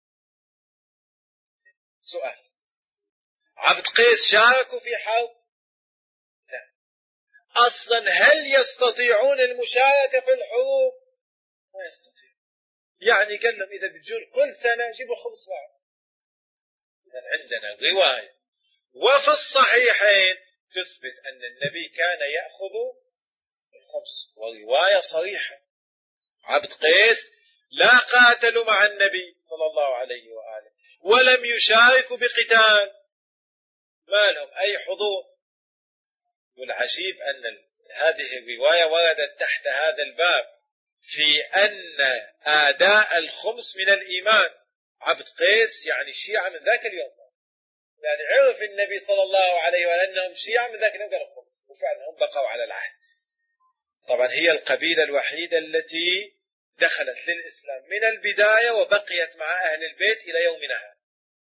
سؤال: عبد قيس شاركوا في حرب؟ لا. أصلا هل يستطيعون المشاركة في الحروب؟ ما يستطيع. يعني قال لهم إذا بتجون كل سنة جيبوا خمس بعض. عندنا رواية وفي الصحيحين تثبت أن النبي كان يأخذ الخمس، ورواية صريحة. عبد قيس لا قاتلوا مع النبي صلى الله عليه وآله ولم يشاركوا بقتال، ما لهم أي حضور. والعجيب أن هذه الرواية وردت تحت هذا الباب في أن آداء الخمس من الإيمان. عبد قيس يعني شيعة من ذاك اليوم، يعني عرف النبي صلى الله عليه وآله أنهم شيعة من ذاك اليوم قال الخمس، وفعلا هم بقوا على العهد. طبعا هي القبيلة الوحيدة التي دخلت للإسلام من البداية وبقيت مع أهل البيت إلى يومنا هذا.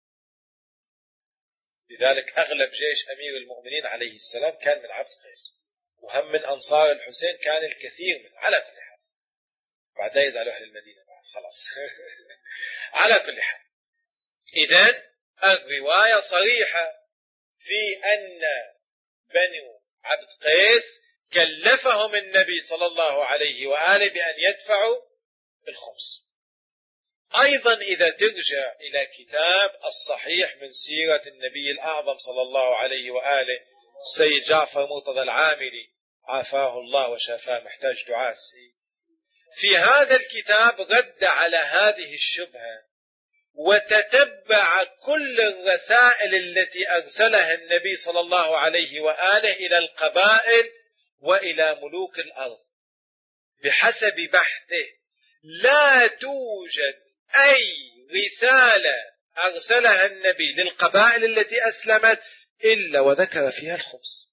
لذلك أغلب جيش أمير المؤمنين عليه السلام كان من عبد قيس، وهم من أنصار الحسين كان الكثير من، على كل حال. بعدها يزعلوا أهل المدينة بعد خلاص. على كل حال، إذن الرواية صريحة في أن بنو عبد قيس كلفهم النبي صلى الله عليه وآله بأن يدفعوا الخمس. أيضا إذا ترجع إلى كتاب الصحيح من سيرة النبي الأعظم صلى الله عليه وآله سيد جعفر مرتضى العامري عافاه الله وشافاه، محتاج دعاء السيد، في هذا الكتاب رد على هذه الشبهة وتتبع كل الرسائل التي أرسلها النبي صلى الله عليه وآله إلى القبائل وإلى ملوك الأرض. بحسب بحثه لا توجد أي رسالة أرسلها النبي للقبائل التي أسلمت إلا وذكر فيها الخمس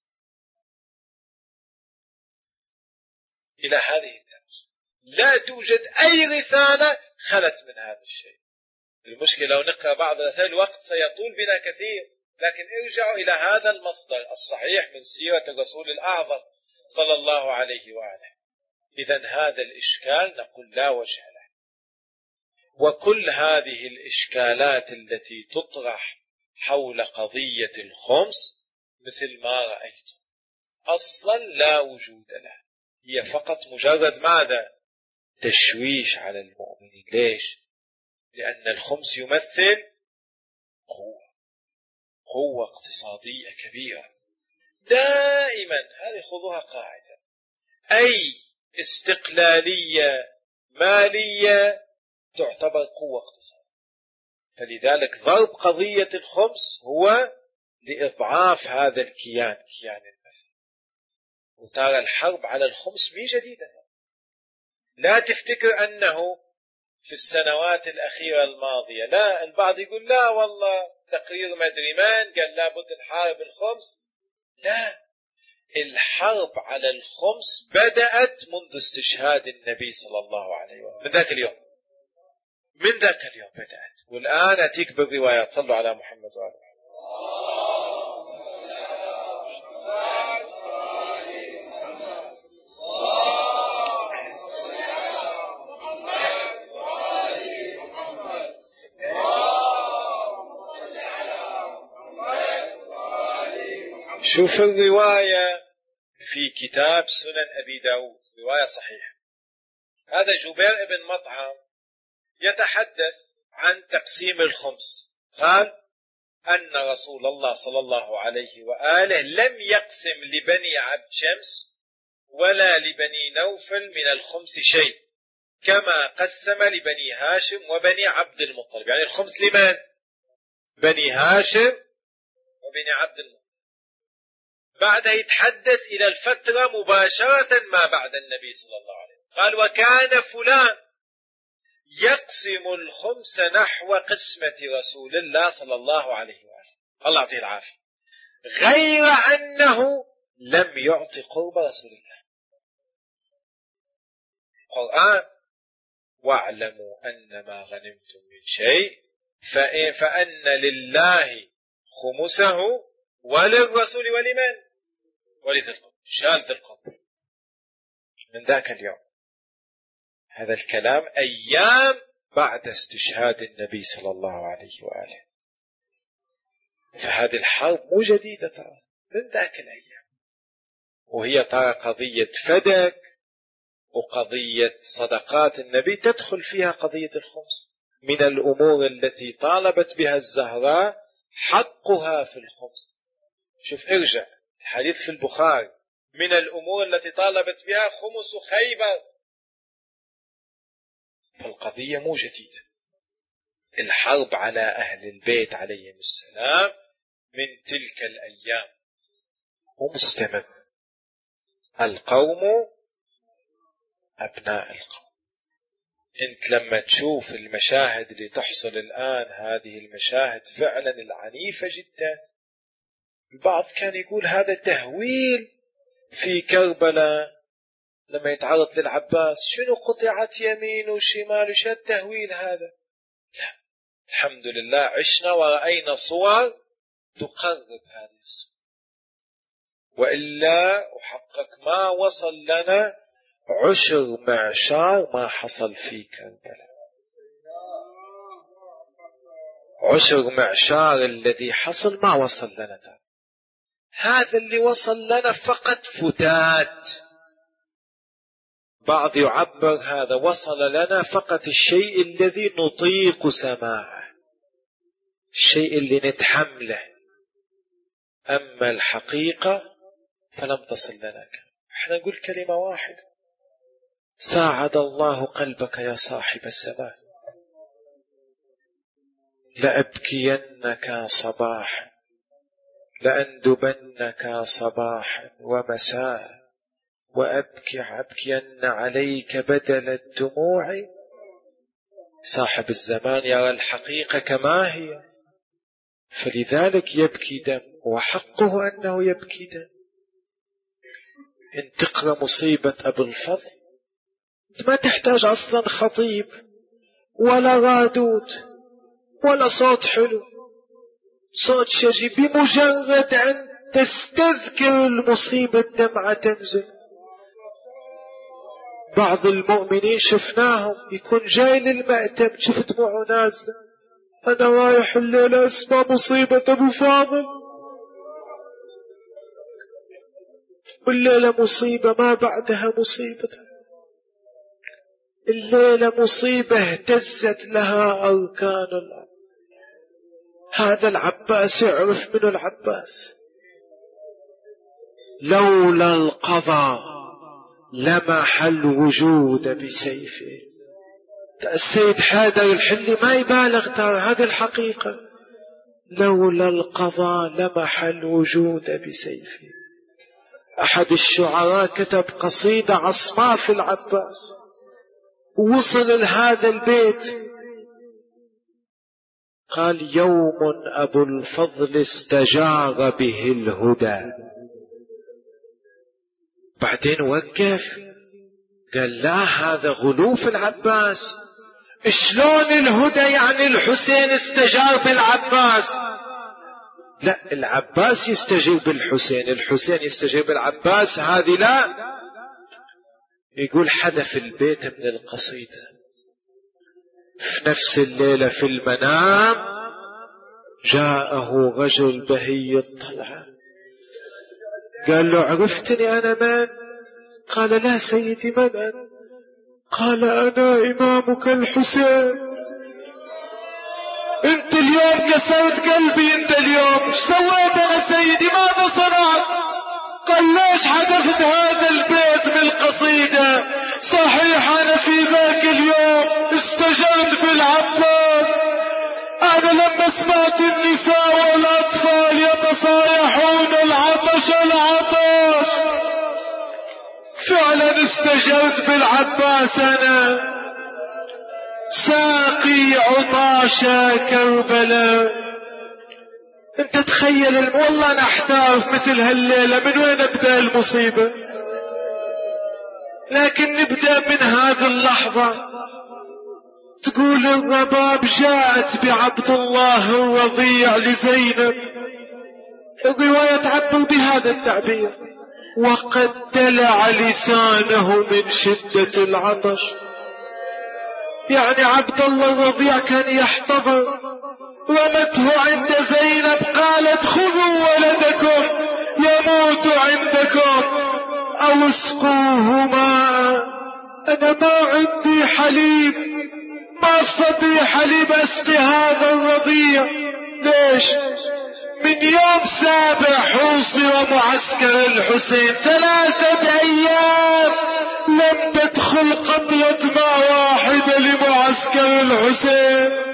إلى هذه الدرجة. لا توجد أي رسالة خلت من هذا الشيء. المشكلة لو نقرأ بعض رسائل الوقت سيطول بنا كثير، لكن ارجعوا إلى هذا المصدر الصحيح من سيرة الرسول الأعظم صلى الله عليه وآله. إذن هذا الإشكال نقول لا وجه له. وكل هذه الإشكالات التي تطرح حول قضية الخمس مثل ما رأيتم أصلا لا وجود لها، هي فقط مجرد ماذا؟ تشويش على المؤمنين. ليش؟ لأن الخمس يمثل قوة قوة اقتصادية كبيرة. دائما هذه خذوها قاعدة، أي استقلالية مالية تعتبر قوة اقتصادية. فلذلك ضرب قضية الخمس هو لإضعاف هذا الكيان، كيان المثل. وترى الحرب على الخمس مي جديدة. لا تفتكر أنه في السنوات الأخيرة الماضية، لا. البعض يقول لا والله تقرير مدري من قال لابد نحارب الخمس. لا، الحرب على الخمس بدأت منذ استشهاد النبي صلى الله عليه وسلم، من ذاك اليوم من ذاك اليوم بدأت. والآن أتيك بالروايات. صلوا على محمد وعلى محمد. شوف الرواية في كتاب سنن أبي داود، رواية صحيحة. هذا جبير بن مطعم يتحدث عن تقسيم الخمس. قال أن رسول الله صلى الله عليه وآله لم يقسم لبني عبد شمس ولا لبني نوفل من الخمس شيء، كما قسم لبني هاشم وبني عبد المطلب. يعني الخمس لمن؟ بني هاشم وبني عبد المطلب. بعدها يتحدث إلى الفترة مباشرة ما بعد النبي صلى الله عليه وسلم. قال وكان فلان يقسم الخمس نحو قسمة رسول الله صلى الله عليه وآله، الله يعطيه العافية، غير أنه لم يعطي قرب رسول الله. القرآن واعلموا أن ما غنمتم من شيء فأن لله خمسه وللرسول ولمن؟ ولذي القربى. شال ذي القربى من ذاك اليوم. هذا الكلام أيام بعد استشهاد النبي صلى الله عليه وآله. فهذه الحرب مو جديدة ترى، من ذاك الأيام، وهي ترى قضية فدك وقضية صدقات النبي تدخل فيها قضية الخمس. من الأمور التي طالبت بها الزهراء حقها في الخمس. شوف ارجع الحديث في البخاري، من الأمور التي طالبت بها خمس خيبر. فالقضية مو جديدة. الحرب على أهل البيت عليهم السلام من تلك الأيام ومستمر. القوم أبناء القوم. أنت لما تشوف المشاهد اللي تحصل الآن، هذه المشاهد فعلا العنيفة جدا. البعض كان يقول هذا تهويل في كربلاء لما يتعرض للعباس، شنو قطعت يمين وشمال، وش التهويل هذا؟ لا، الحمد لله عشنا ورأينا صور تقرب هذه الصور، وإلا وحقك ما وصل لنا عشر معشار ما حصل في كربلاء. عشر معشار الذي حصل ما وصل لنا ده. هذا اللي وصل لنا فقط فتات. بعض يعبر هذا وصل لنا فقط الشيء الذي نطيق سماعه، الشيء اللي نتحمله، أما الحقيقة فلم تصل لنا. احنا نقول كلمة واحدة: ساعد الله قلبك يا صاحب الزمان، لأبكينك صباحا لأندبنك صباحا ومساء وأبكي أبكين عليك بدل الدموع. صاحب الزمان يرى الحقيقة كما هي، فلذلك يبكي دم، وحقه أنه يبكي دم. إن تقرأ مصيبة أبو الفضل ما تحتاج أصلا خطيب ولا رادود ولا صوت حلو، صوت شجي، بمجرد أن تستذكر المصيبة دمعة تنزل. بعض المؤمنين شفناهم يكون جاي للمأتم شفت دموعه نازلة، أنا رايح الليلة اسمع مصيبة أبو فاضل، والليلة مصيبة ما بعدها مصيبة، الليلة مصيبة اهتزت لها أركان الأرض. هذا العباس يعرف من العباس. لولا القضاء لمح الوجود بسيفه. السيد حيدر الحلي ما يبالغ ترى، هذه الحقيقة. لولا القضاء لمح الوجود بسيفه. أحد الشعراء كتب قصيدة عصماء في العباس، ووصل لهذا البيت قال: يوم أبو الفضل استجار به الهدى. بعدين وقف قال: لا، هذا غلو في العباس. شلون الهدى يعني الحسين استجار بالعباس؟ لا، العباس يستجيب بالحسين، الحسين يستجيب بالعباس، هذه لا. يقول: حدث البيت من القصيدة في نفس الليلة في المنام جاءه رجل بهي الطلعة، قال له: عرفتني أنا من؟ قال: لا سيدي، من أنت؟ قال: أنا إمامك الحسين. أنت اليوم كسرت قلبي، أنت اليوم ايش سويت أنا سيدي؟ ماذا صنعت؟ قال: ليش حدثت هذا البيت بالقصيدة؟ صحيح أنا في ذاك اليوم استجرت بالعباس، أنا لما سمعت النساء والأطفال يتصايحون العطش العطش فعلا استجرت بالعباس، أنا ساقي عطاش كربلاء. انت تخيل، والله انا احتار مثل هالليلة من وين ابدأ المصيبة، لكن نبدأ من هذه اللحظة. تقول الرباب: جاءت بعبد الله الرضيع لزينب، الرواية تعبر بهذا التعبير: وقد دلع لسانه من شدة العطش. يعني عبد الله الرضيع كان يحتضر. رمته عند زينب، قالت: خذوا ولدكم يموت عندكم أو اسقوه ماء. أنا ما عندي حليب، ما في صدري حليب أسقي هذا الرضيع. ليش؟ من يوم سابع حوصر معسكر الحسين ثلاثة أيام لم تدخل قطرة ماء واحدة لمعسكر الحسين.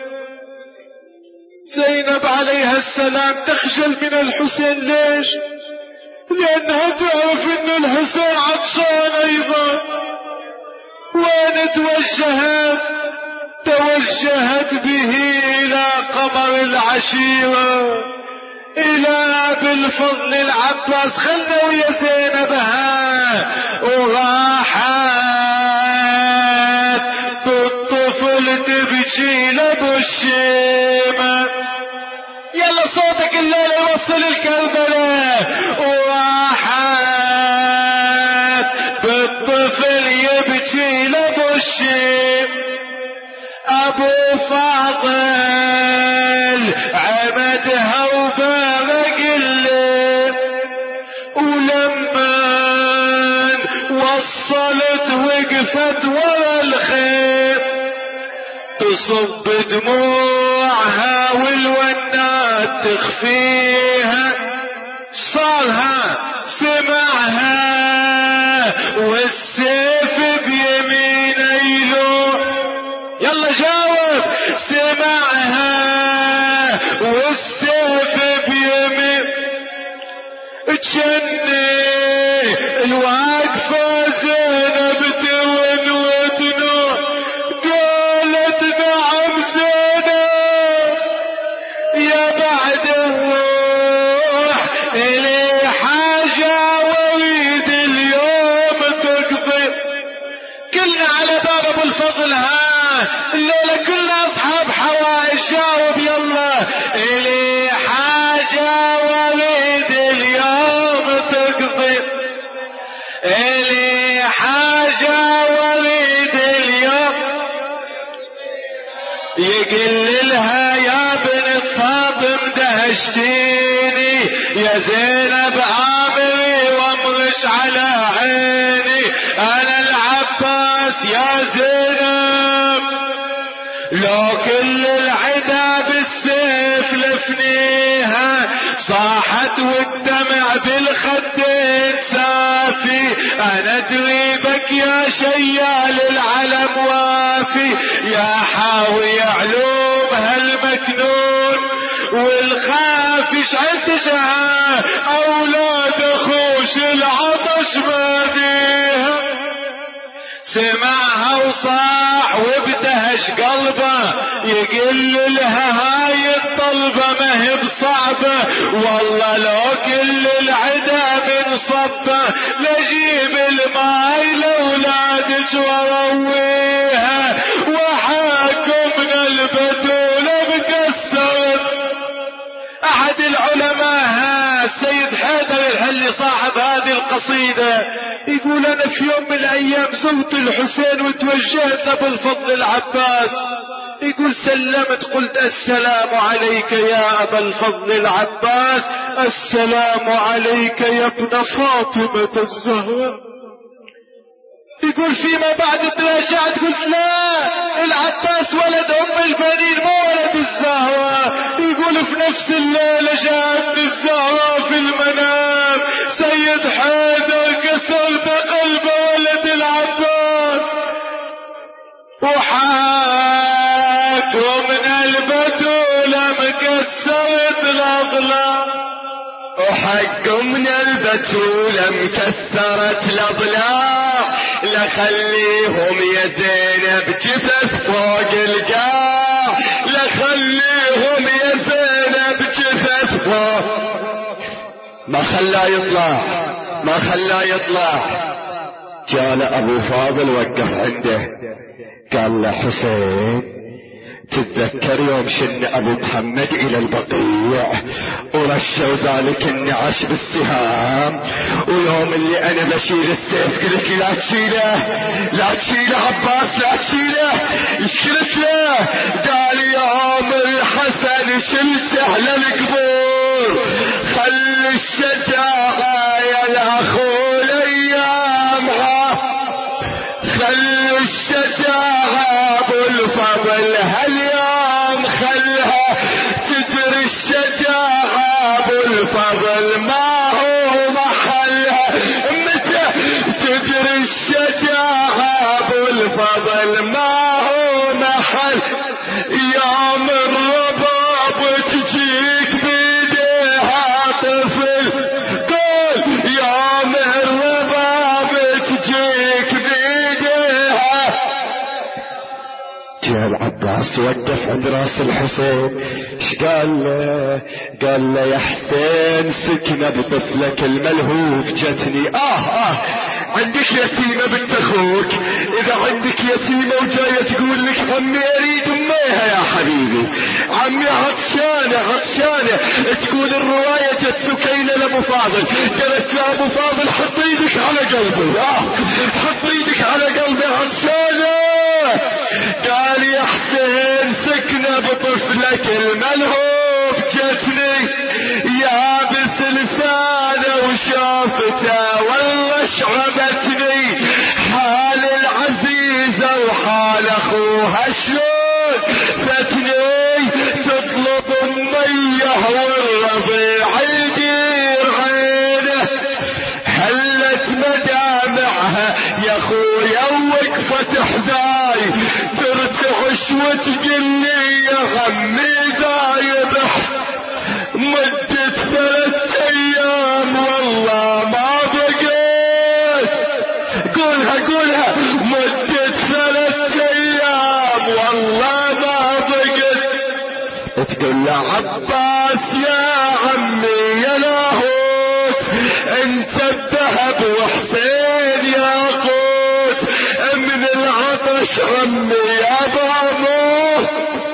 زينب عليها السلام تخجل من الحسين. ليش؟ لأنها تعرف أن الحسين عطشان أيضا. وين توجهت؟ توجهت به إلى قمر العشيرة، إلى أبي الفضل العباس. خلنا ويا زينب ها، وراحت بالطفل تبكي لابو الشيمة. يلا صوتك الليلة يوصل الكربلاء. وراحت بالطفل يبكي لابو الشيمة. أبو فاضل عمدها وبارك الليل، ولما وصلت وقفت ورا الخير تصب دموعها والونات تخفيها. صارها سمعها والسيف بيمين يلوح. يلا جاوب. سمعها والسيف بيمين. تشني الواقفة زينب تون وتنوح، قالت: نعم زينب يا بعد الروح إلي حاجة واريد اليوم تقضي. كلنا على باب ابو الفضل ها، الليلة كلنا اصحاب حوائج. جاوب يلا. إلي حاجة واريد اليوم تقضي، إلي حاجة واريد اليوم. يقل لها: يا بنت فاطم دهشتيني يا زينب عامري وامرش على عيني، انا العباس يا زينب. لو كل العدا بالسيف لفنيها، صاحت والدمع بالخدين سافي. انا دريبك يا شيال العلم وافي، يا حاوي علوم هالمكنون والخافي ايش عندها اولاد اخوش العطش باديها. سمعها وصاح وبدهش قلبه يقل لها هاي الطلبة ما هي بصعبة، والله لو كل العدا من صبه لجيب الماي لولادك ورويها، وحاكم من البتولة مكسرت. احد العلماء السيد حيدر الحلي صاحب هذه القصيدة يقول انا في يوم من الايام زرت الحسين وتوجهت ابو الفضل العباس، يقول سلمت قلت السلام عليك يا ابا الفضل العباس، السلام عليك يا ابن فاطمة الزهراء. يقول فيما بعد تراجعت قلت لا العباس ولد ام البنين مو ولد الزهراء. يقول في نفس الليلة جاءتني الزهراء في المنام، سيد حيدر كسرت قلب ولد العباس، وحاك ومن البتولة مكسرت الاضلاع،
وحق من البتولة مكسرت الاضلاع، لخليهم يا زينب جثث فوق القاع، لخليهم يا زينب جثث فوق. ما خلاه يطلع ما خلاه يطلع. جاء ابو فاضل وقف عنده قال له حسين تتذكر يوم شن ابو محمد الى البقيع ورشوا ذلك النعش بالسهام، ويوم اللي انا بشيل السيف قلت لا تشيله لا تشيله عباس لا تشيله، ايش قلت له؟ قال يوم الحسن شلته للقبور، خلي الشجاعة يا الاخو الايامها، خلي الشجاعة ابو الفضل هاليوم خلها تدري الشجاعة ابو الفضل ما هو محلها، متى تدري الشجاعة ابو الفضل ما هو محل، يوم الرباب تجيك بيديها طفل، قول يوم الرباب تجيك بيديها. جاء العباس وقف عند راس الحسين، ايش قال له؟ قال له يا حسين سكنة بطفلك الملهوف جتني. اه اه عندك يتيمة بنت اخوك، اذا عندك يتيمة وجاية تقول لك عمي اريد اميها يا حبيبي، عمي عطشانة عطشانة، تقول الرواية جت سكينة لابو فاضل قالت يا ابو فاضل حط ايدك على قلبي، اه حط ايدك على قلبي عطشانة. قال يا حسين سكنة بطفلك الملهوف جتني، يابس لسانه وشافته والله شعبتني، حال العزيزة وحال اخوها شلون فتني، تطلب اميه والرضيع يدير عينه، هلت مدامعها يا خويا وقفت حذاي، ترتعش وتقلي يا غمي دايب، مدة ثلاث ايام والله ما بقيت، قولها قولها مدة ثلاث ايام والله ما بقيت. تقول له عباس يا عمي يا لاهوت انت الذهب وحسين يا قوت، من العطش عمي يا بابوت.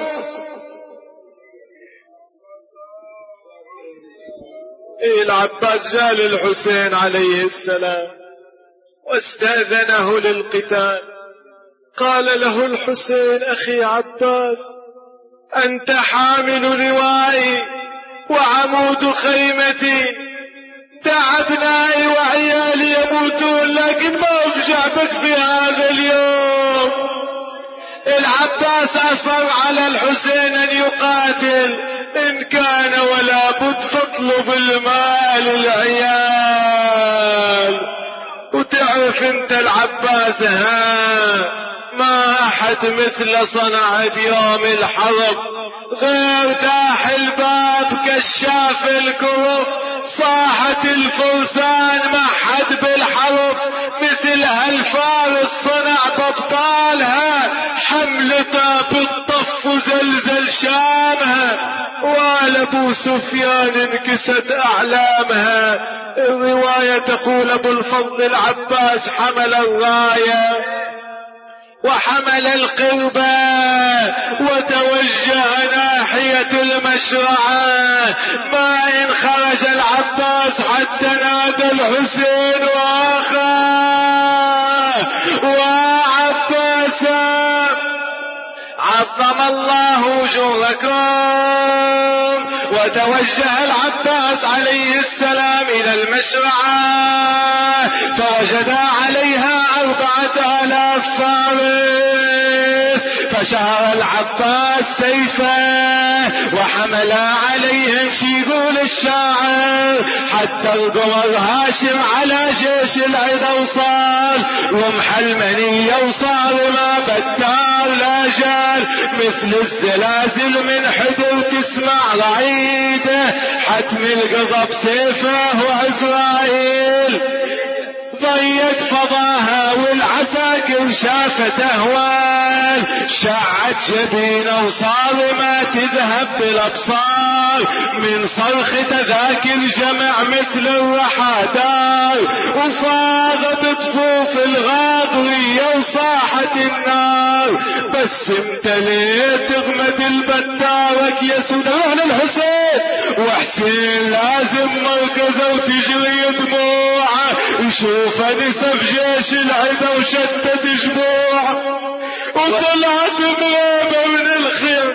إيه العباس جاء للحسين عليه السلام واستأذنه للقتال، قال له الحسين اخي عباس انت حامل لوائي وعمود خيمتي، دع ابنائي وعيالي يموتون لكن ما افجع بك في هذا اليوم. العباس اصر على الحسين ان يقاتل، ان كان ولا بد فاطلب المال للعيال. وتعرف انت العباس ها ما أحد مثل صنع بيوم الحرب غير داح الباب كشاف الكرب. صاحت الفرسان ما حد بالحرب مثل هالفارس صنع بابطالها. حملته بالطف وزلزل شامها وآل ابو سفيان انكست اعلامها. الرواية تقول ابو الفضل العباس حمل الراية وحمل القربة وتوجه ناحية المشرعة. ما إن خرج العباس حتى نادى الحسين وأخاه وعباسا عظم الله أجوركم. وتوجه العباس عليه السلام إلى المشرعة فوجدا عليها أربعة آلاف فارس. فشهر العباس سيفه وحمل عليهم شيقول الشاعر حتى القمر هاشم على جيش العدا وصال. رمح المنية وصار ما بدار لا جال مثل الزلازل من حدو تسمع رعيده. حتم القضب سيفه وعزرائيل ضيق فضاها والعساكر شافت اهوال. شعت جبينه وصار ما تذهب بالابصار من صرخ ذاك الجمع مثل الرحادار. وفاضت طفوف الغاضرية وصاحت النار بس امتليت غمة البتارك يا سودان الحسين. وحسين لازم مركزه وتجري دموعه يشوف نسف جيش العدا وشتت جبوعه وطلعت مريبة من الخير.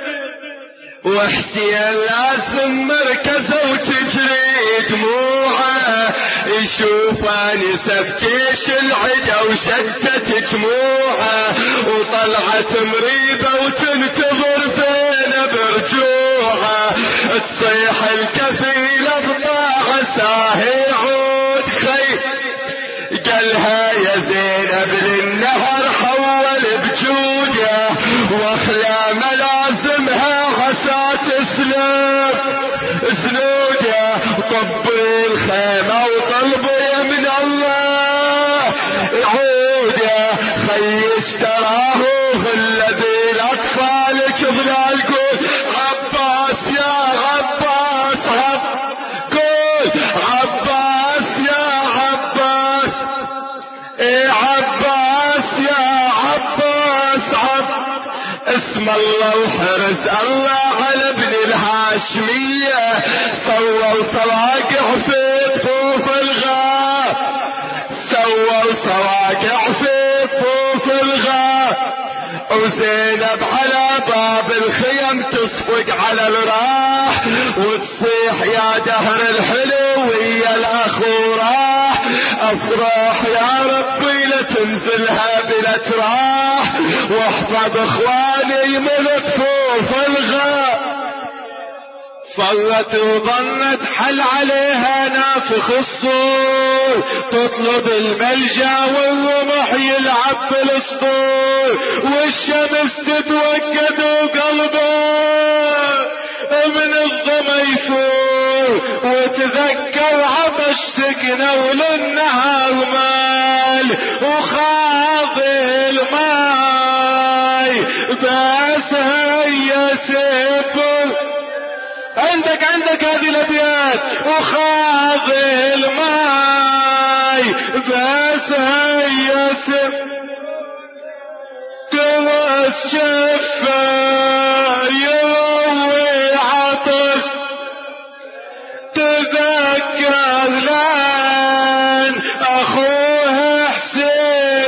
وحسين لازم مركزه وتجري دموعه يشوف نسف جيش العدا وشتت جموعه وطلعت مريبة وتنتظر فين برجوعه. تصيح الكفيلة بطاعة ساهي عود خير قالها يا زينب للنهر حول بجوده واخلى ملازمها غسات سلوك زنوده. طبي الخيمة وطلبي من الله عوده خي اشتراه الذي الاطفال كظلال. قول عباس يا عباس عب قول عباس يا عباس ايه عباس يا عباس عب اسم الله وحرس الله على ابن الهاشمية. سووا صواقع في طفوف الغار سووا صواقع في طفوف الغار. وزينب على باب الخيم تصفق على الراح وتصيح يا دهر الحلو ويا الاخو راح. افراح يا ربي لتنزلها بلا تراح واحفظ اخواني من طفوف الغار. صلت وظنت حل عليها نافخ الصور تطلب الملجأ والرمح يلعب بالاسطول. والشمس تتوكد وقلبه من الظما يفور وتذكر عطش سكنه وللنهار مال وخاض الماي بس هيا سفر. عندك عندك هذه الابيات وخاض الماي بس هيا سفر. ترس شفه يروي عطش تذكر لان اخوه حسين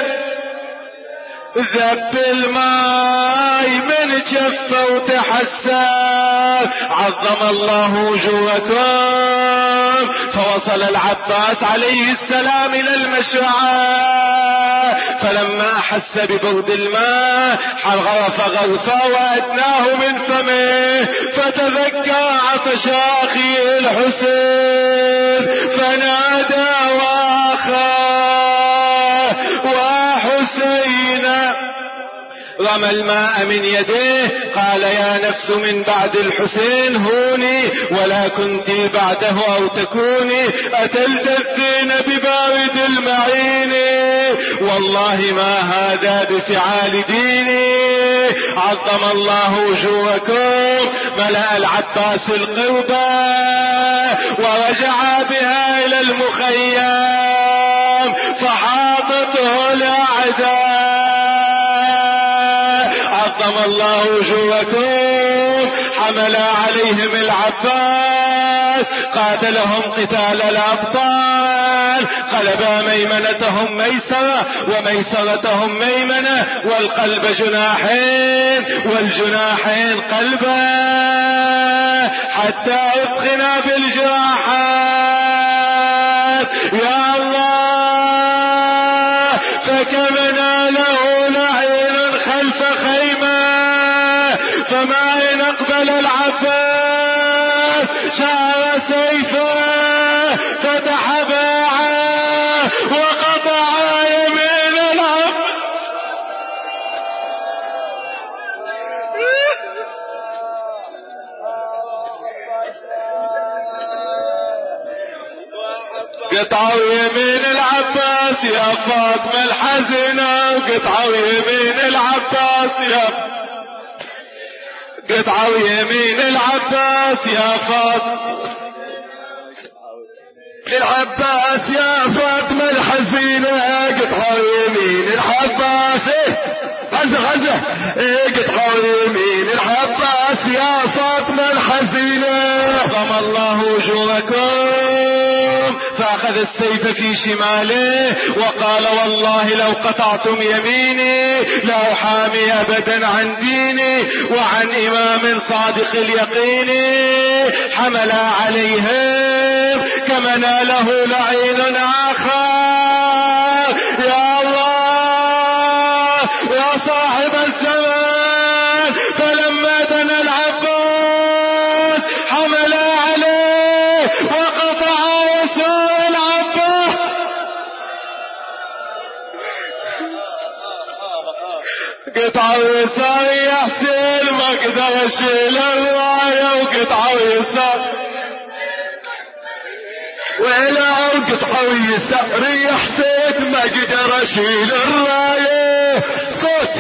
ذب الماي من جفه وتحسر. عظم الله وجوهكم. فوصل العباس عليه السلام الى المشرعة فلما احس ببرد الماء غرف غرفا وادناه من فمه فتذكر عطش اخيه الحسين فنادى واخاه وحسين
رمى الماء من يديه قال يا نفس من بعد الحسين هوني ولا كنت بعده أو تكوني أتلتذين ببارد المعين والله ما هذا بفعال ديني عظم الله وجوهكم. ملأ العباس القربة ورجع بها إلى المخيم فحاطته الأعداء عظم الله وجوهكم. حمل عليهم العباس قاتلهم قتال الأبطال قلبا ميمنتهم ميسرة وميسرتهم ميمنة والقلب جناحين والجناحين قلبا حتى أثخنا بالجراحات يا الله. فكمنا له لعين خلف خيمة فما إن أقبل العباس شعر سيفه فتح باعه وقطع يمين العبد. قطعوا يمين العباس يا فاطمة الحزنة قطعوا يمين العباس يا قطعوا يمين العباس يا فاطمة العباس يا فاطمة الحزينة قطعوا يمين العباس غزة غزة قطعوا يمين العباس يا فاطمة الحزينة عظم الله وجوهكم. فأخذ السيف في شماله وقال والله لو قطعتم يميني لا أحامي أبدا عن ديني وعن إمام صادق اليقين. حمل عليهم كما ناله لعين آخر يا الله يا صاحب الزمان. فلما دنا العباس حمل عليه وقطع يسار العباس. قطع يسار يا حسين ما قدر يشيل الراية وقطع يسار ولا قطع يسار يا حسين ما قدر يشيل الراية. صوت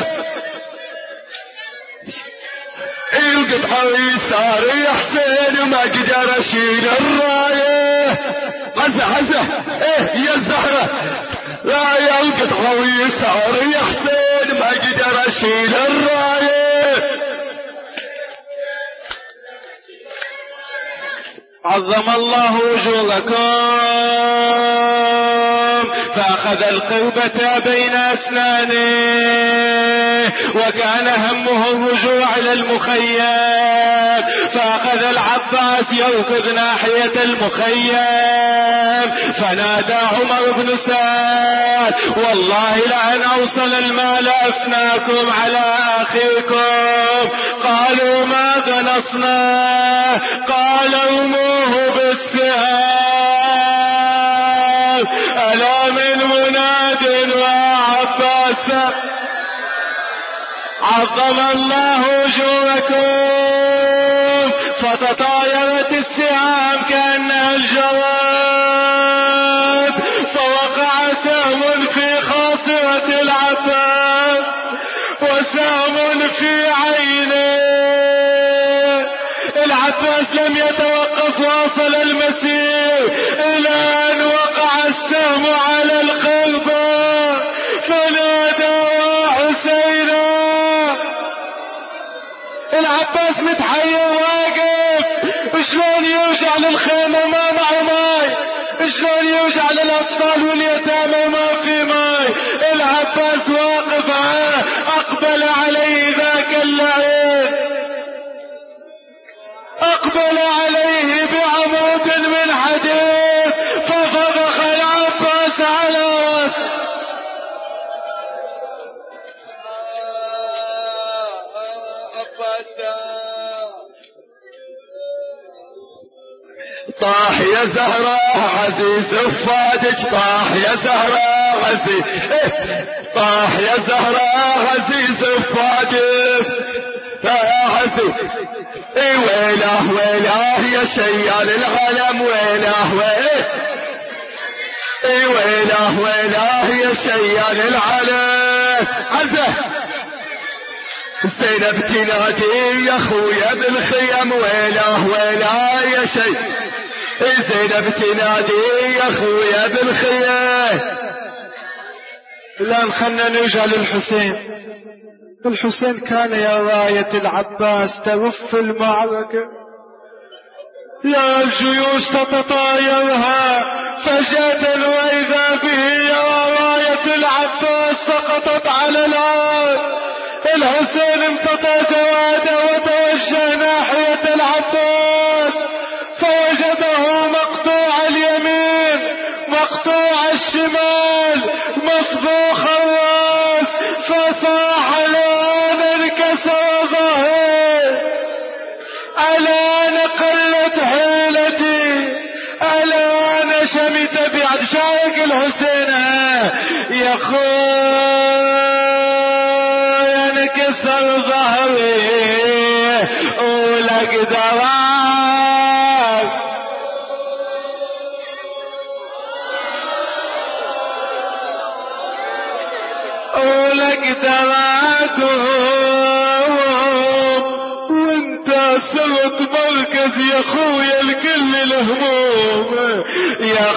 القطع يسار يا حسين ما قدر يشيل الراية. غزة غزة ايه يا الزهرة لا يا القطع يسار يا حسين ما قدر يشيل الراية. عظم الله وجوهكم. فأخذ القربة بين أسنانه وكان همه الرجوع إلى المخيم. فأخذ العباس يركض ناحية المخيم فنادى عمر بن سعد والله لأن أوصل المال أفناكم على أخيكم. قالوا ماذا نصنع؟ قال ارموه بالسهام. ألا من مناد وعباس. عظم الله وجوهكم. فتطايرت السهام كأنها الجواد فوقع سهم في خاصرة العباس وسهم في عينه. العباس لم يتوقف واصل المسير إلى أن وقع السهم على القلبة فنادى حسينا. العباس متحير واقف شلون يرجع للخيمة ما معه ماي شلون يرجع للأطفال واليتامى وما في ماي. العباس واقف أقبل عليه ذاك اللعين أقبل عليه بعمود من حديد ففضخ العباس على رأسه. طاح يا زهراء عزيز فادج طاح يا زهراء عزيز طاح يا زهرة عزيز فادس يا عزيز اي ويله ويله يا شيال العالم ويله ويله اي ويله ويله يا شيال العالم عزه زينب تنادي يا خويا بالخيم ويله ويله يا شي زينب تنادي يا خويا بالخيم.
الآن خلنا نرجع للحسين. الحسين كان يا راية العباس ترف المعركة، يا الجيوش تتطايرها فجأة وإذا به يا راية العباس سقطت على الأرض. الحسين امتطى جواده وتوجه ناحية العباس فوجده مقطوع اليمين مقطوع الشمال مفضوخ الراس فصاح الآن انكسر ظهري، الآن قلت حيلتي، الآن شمت بعد شارك الحسين يا خويا انكسر ظهري ولك دراك ولك دراك وانت صرت مركز يا خويا لكل الهموم، يا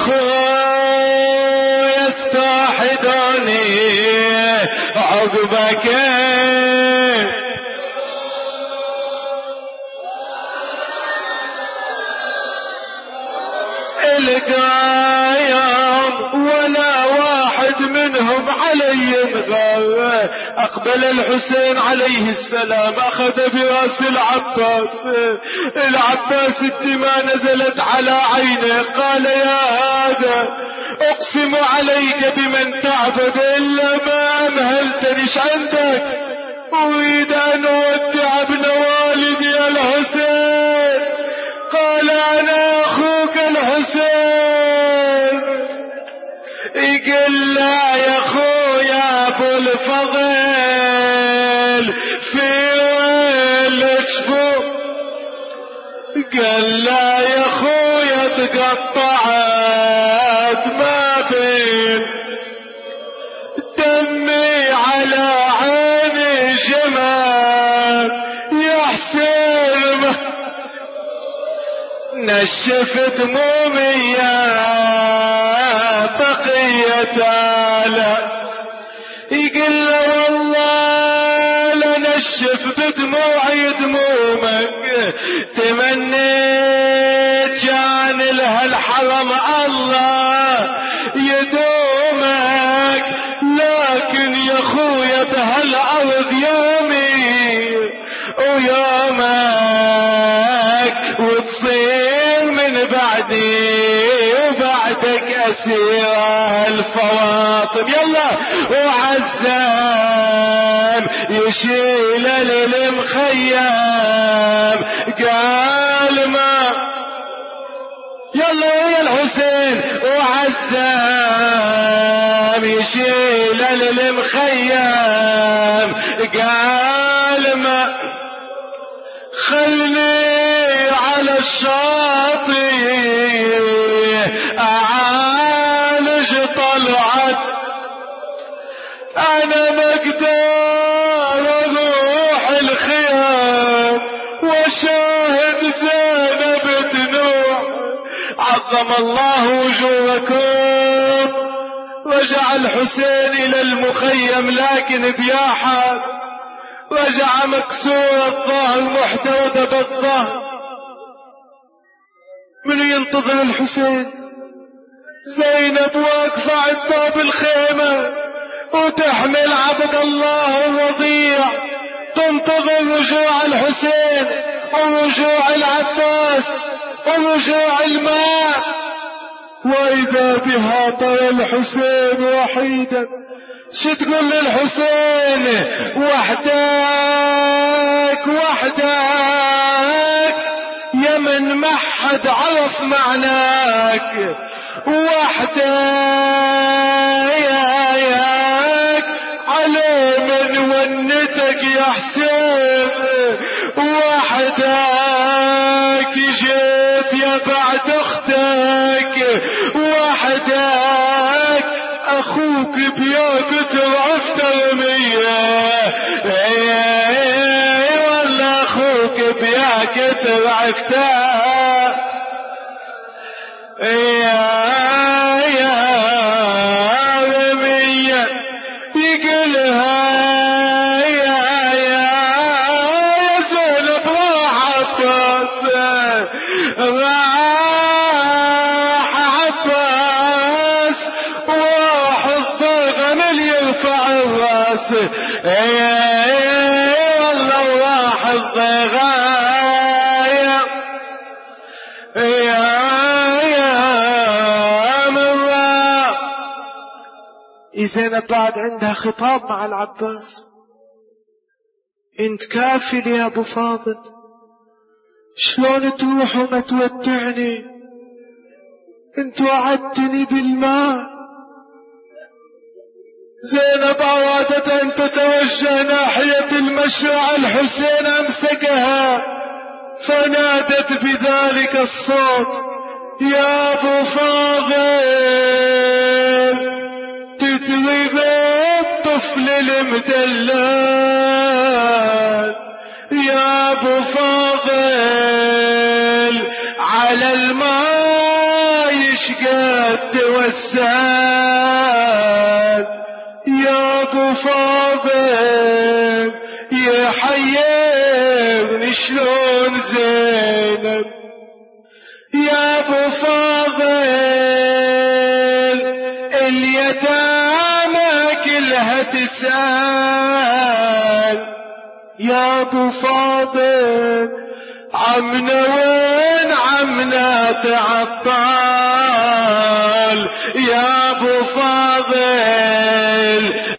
خويا استوحدوني عقبك القايم ولا واحد منهم علي انغار. اقبل الحسين عليه السلام اخذ براس العباس، العباس الدماء نزلت على عينه، قال يا هذا اقسم عليك بمن تعبد الا ما امهلتنيش عندك، اريد ان اودع ابن والدي الحسين. قال انا اخوك الحسين. يقول لا يا خويا ابو الفضل في ويل شفو، قال لا يا خويا تقطعت ما بين دمي على عيني جمال يا حسين نشفت دمومي يا بقية لا. يقول له والله لنشف بدموعي دمومك، تمنيت كان لها الحرم الله يدومك، لكن يا خويا بهالارض يومي ويومك وتصير من بعدي وبعدك اسيره الفواطم. يلا وعزام يشيل للمخيم قال ما يلا يا الحسين وعزام يشيل للمخيم قال ما خلني على الشاطئ اعالج طلعت، انا مقدار اروح الخيام وشاهد زينب تنوح. عظم الله وجوهكم. رجع الحسين الى المخيم لكن بياحة، رجع مكسور الظهر محتوى بالظهر. من ينتظر الحسين؟ زينب واقفة عند باب الخيمة وتحمل عبد الله الرضيع، تنتظر رجوع الحسين ورجوع العباس ورجوع الماء. واذا بها ترى الحسين وحيدا. شو تقول للحسين؟ وحدك وحدك يا من ما حد عرف معناك، وحداك على من ونتك يا حسين وحداك جيت يا بعد اختك وحداك اخوك بياك ترعفتر مية والله اخوك بياك ترعفتر يا يا رمية يقلها يا يا يا زينب راح عباس راح عباس وراح الضغن اللي يرفع الراس والله راح الضغايا يا زينب بعد عندها خطاب مع العباس. انت كافل يا ابو فاضل شلون تروح وما تودعني انت وعدتني بالماء. زينب ارادت ان تتوجه ناحية المشرع الحسين امسكها فنادت بذلك الصوت يا ابو فاضل تتريب الطفل المدلل يا ابو فاضل على الماء يشقد توسل يا ابو فاضل يحيرني شلون زينب يا ابو فاضل اليتامى كلها تسأل يا ابو فاضل عمنا وين عمنا تعطل يا ابو فاضل